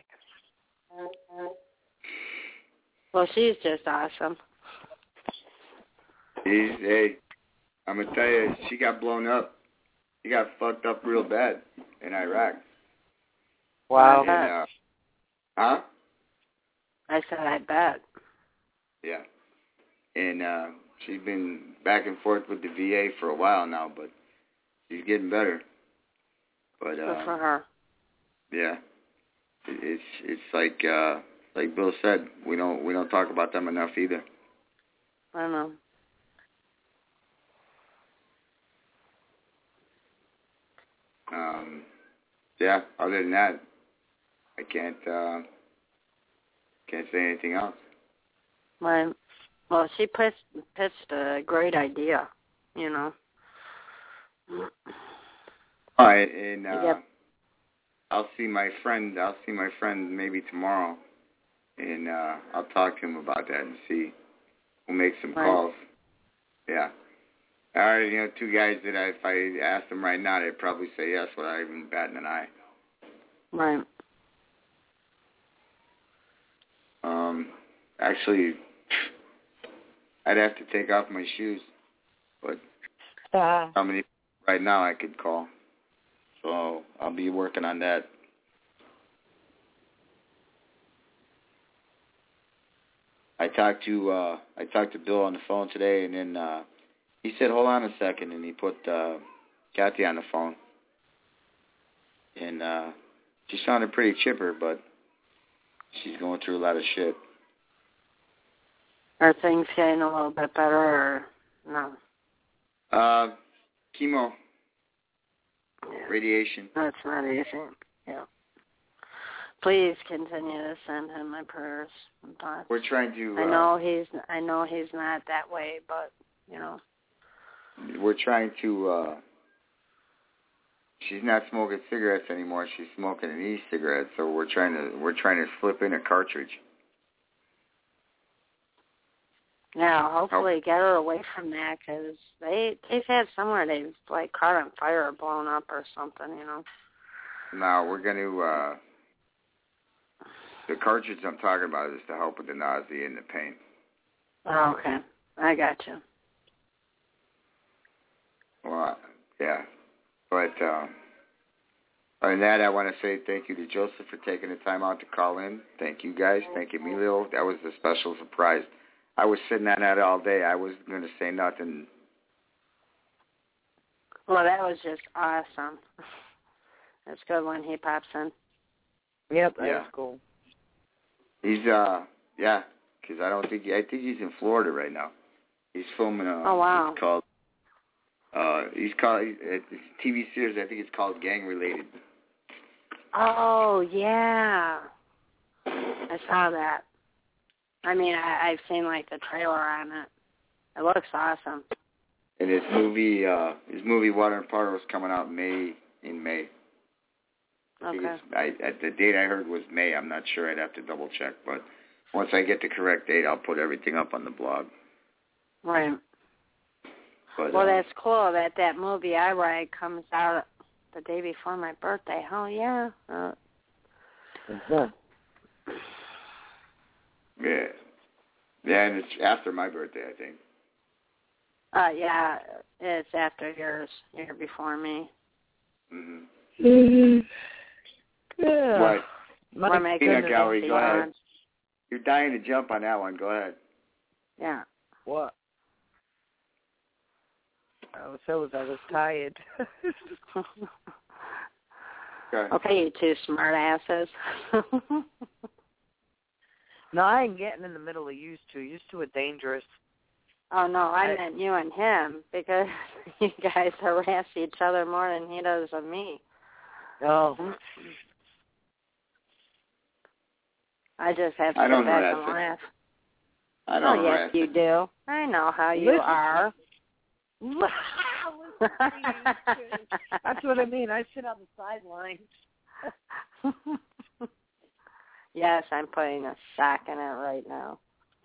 Well, she's just awesome. Hey, I'm going to tell you, she got blown up. She got fucked up real bad in Iraq. Wow. And, huh? I said, I bet. Yeah. And she's been back and forth with the VA for a while now, but she's getting better. But good for her. Yeah. It's like Bill said, we don't talk about them enough either. I know. Yeah, other than that, I can't say anything else. Well, she pitched a great idea, All right, and yep. I'll see my friend maybe tomorrow, and I'll talk to him about that and see. We'll make some calls. Yeah. I already know two guys that if I asked them right now, they'd probably say yes without even batting an eye. Right. Actually, I'd have to take off my shoes, but how many right now I could call? So I'll be working on that. I talked to Bill on the phone today, and then he said, "Hold on a second," and he put Kathy on the phone, and she sounded pretty chipper, but she's going through a lot of shit. Are things getting a little bit better, or no? Chemo. Yeah. Radiation. That's not easy. Yeah. Please continue to send him my prayers and thoughts. We're trying to. I know he's not that way, but we're trying to. She's not smoking cigarettes anymore. She's smoking an e-cigarette. So we're trying to slip in a cartridge. Yeah, hopefully get her away from that, because they've had somewhere they've caught on fire or blown up or something, No, we're going to. The cartridge I'm talking about is to help with the nausea and the pain. Oh, okay. I got you. Well, yeah. But other than that, I want to say thank you to Joseph for taking the time out to call in. Thank you, guys. Thank you, Emilio. That was a special surprise. I was sitting on that all day. I wasn't going to say nothing. Well, that was just awesome. That's good when he pops in. Yep, that's cool. He's, because I think he's in Florida right now. He's filming oh, wow. It's TV series, I think it's called Gang Related. Oh, yeah. I saw that. I mean, I've seen, the trailer on it. It looks awesome. And his movie Water and Power is coming out in May. Okay. The date I heard was May. I'm not sure. I'd have to double check. But once I get the correct date, I'll put everything up on the blog. Right. But, well, that's cool that movie I write comes out the day before my birthday. Hell yeah. Yeah. Yeah, and it's after my birthday, I think. Yeah, it's after yours. You're before me. Mm-hmm. Yeah. What? My Peanut Gallery, go ahead. on. You're dying to jump on that one. Go ahead. Yeah. What? I was tired. Okay, you two smart asses. No, I ain't getting in the middle of you two. You two are dangerous. Oh, no, I meant you and him, because you guys harass each other more than he does of me. Oh. I just have to sit back and laugh. I don't yes, you do. I know how you are. That's what I mean. I sit on the sidelines. Yes, I'm putting a sock in it right now.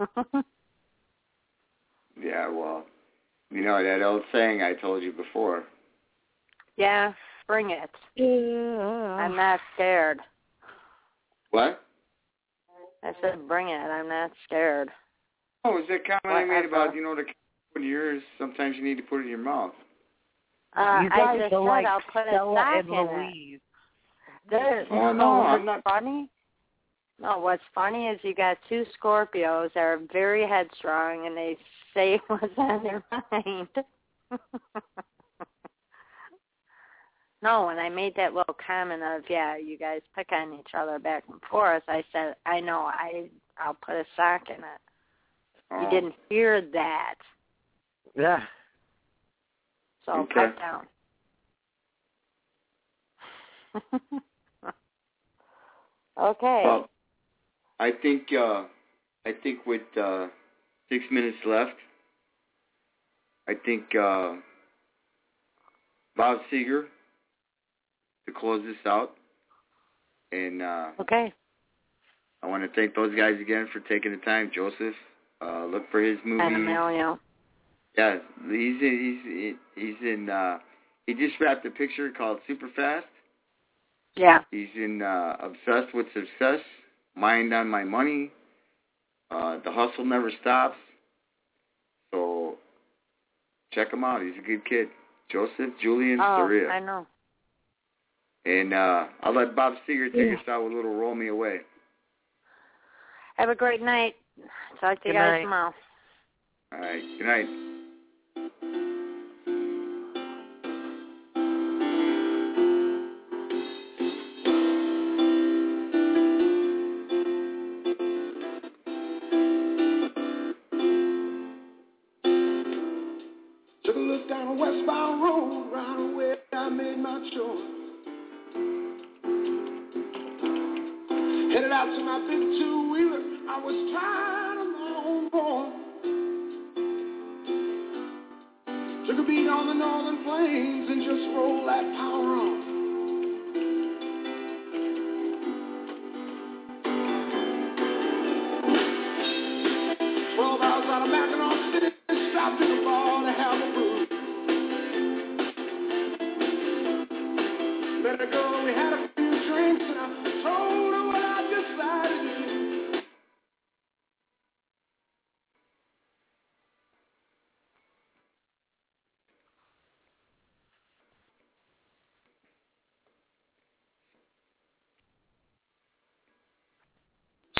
Yeah, well, you know that old saying I told you before. Yeah, bring it. Yeah. I'm not scared. What? I said bring it. I'm not scared. Oh, is that comment I made about, the in yours, sometimes you need to put it in your mouth? I just said I'll put a sock in it. I'm not funny. No, what's funny is you got two Scorpios that are very headstrong, and they say what's on their mind. No, when I made that little comment of, you guys pick on each other back and forth, I said, I know, I'll put a sock in it. You didn't hear that. Yeah. So cut down. Okay. Well, I think with 6 minutes left, I think Bob Seger to close this out. And okay. I want to thank those guys again for taking the time. Joseph, look for his movie. And Emilio. Yeah, he's in. He just wrapped a picture called Super Fast. Yeah. He's in Obsessed with Success, Mind on My Money, The Hustle Never Stops. So check him out. He's a good kid. Joseph Julian Soria. I know. And I'll let Bob Seger take us out with a little Roll Me Away. Have a great night. Talk to you guys tomorrow. All right. Good night. Took a look down a westbound road, right away I made my choice. Headed out to my big two-wheeler, I was tired of my own voice. Took a beat on the northern plains and just rolled that power on.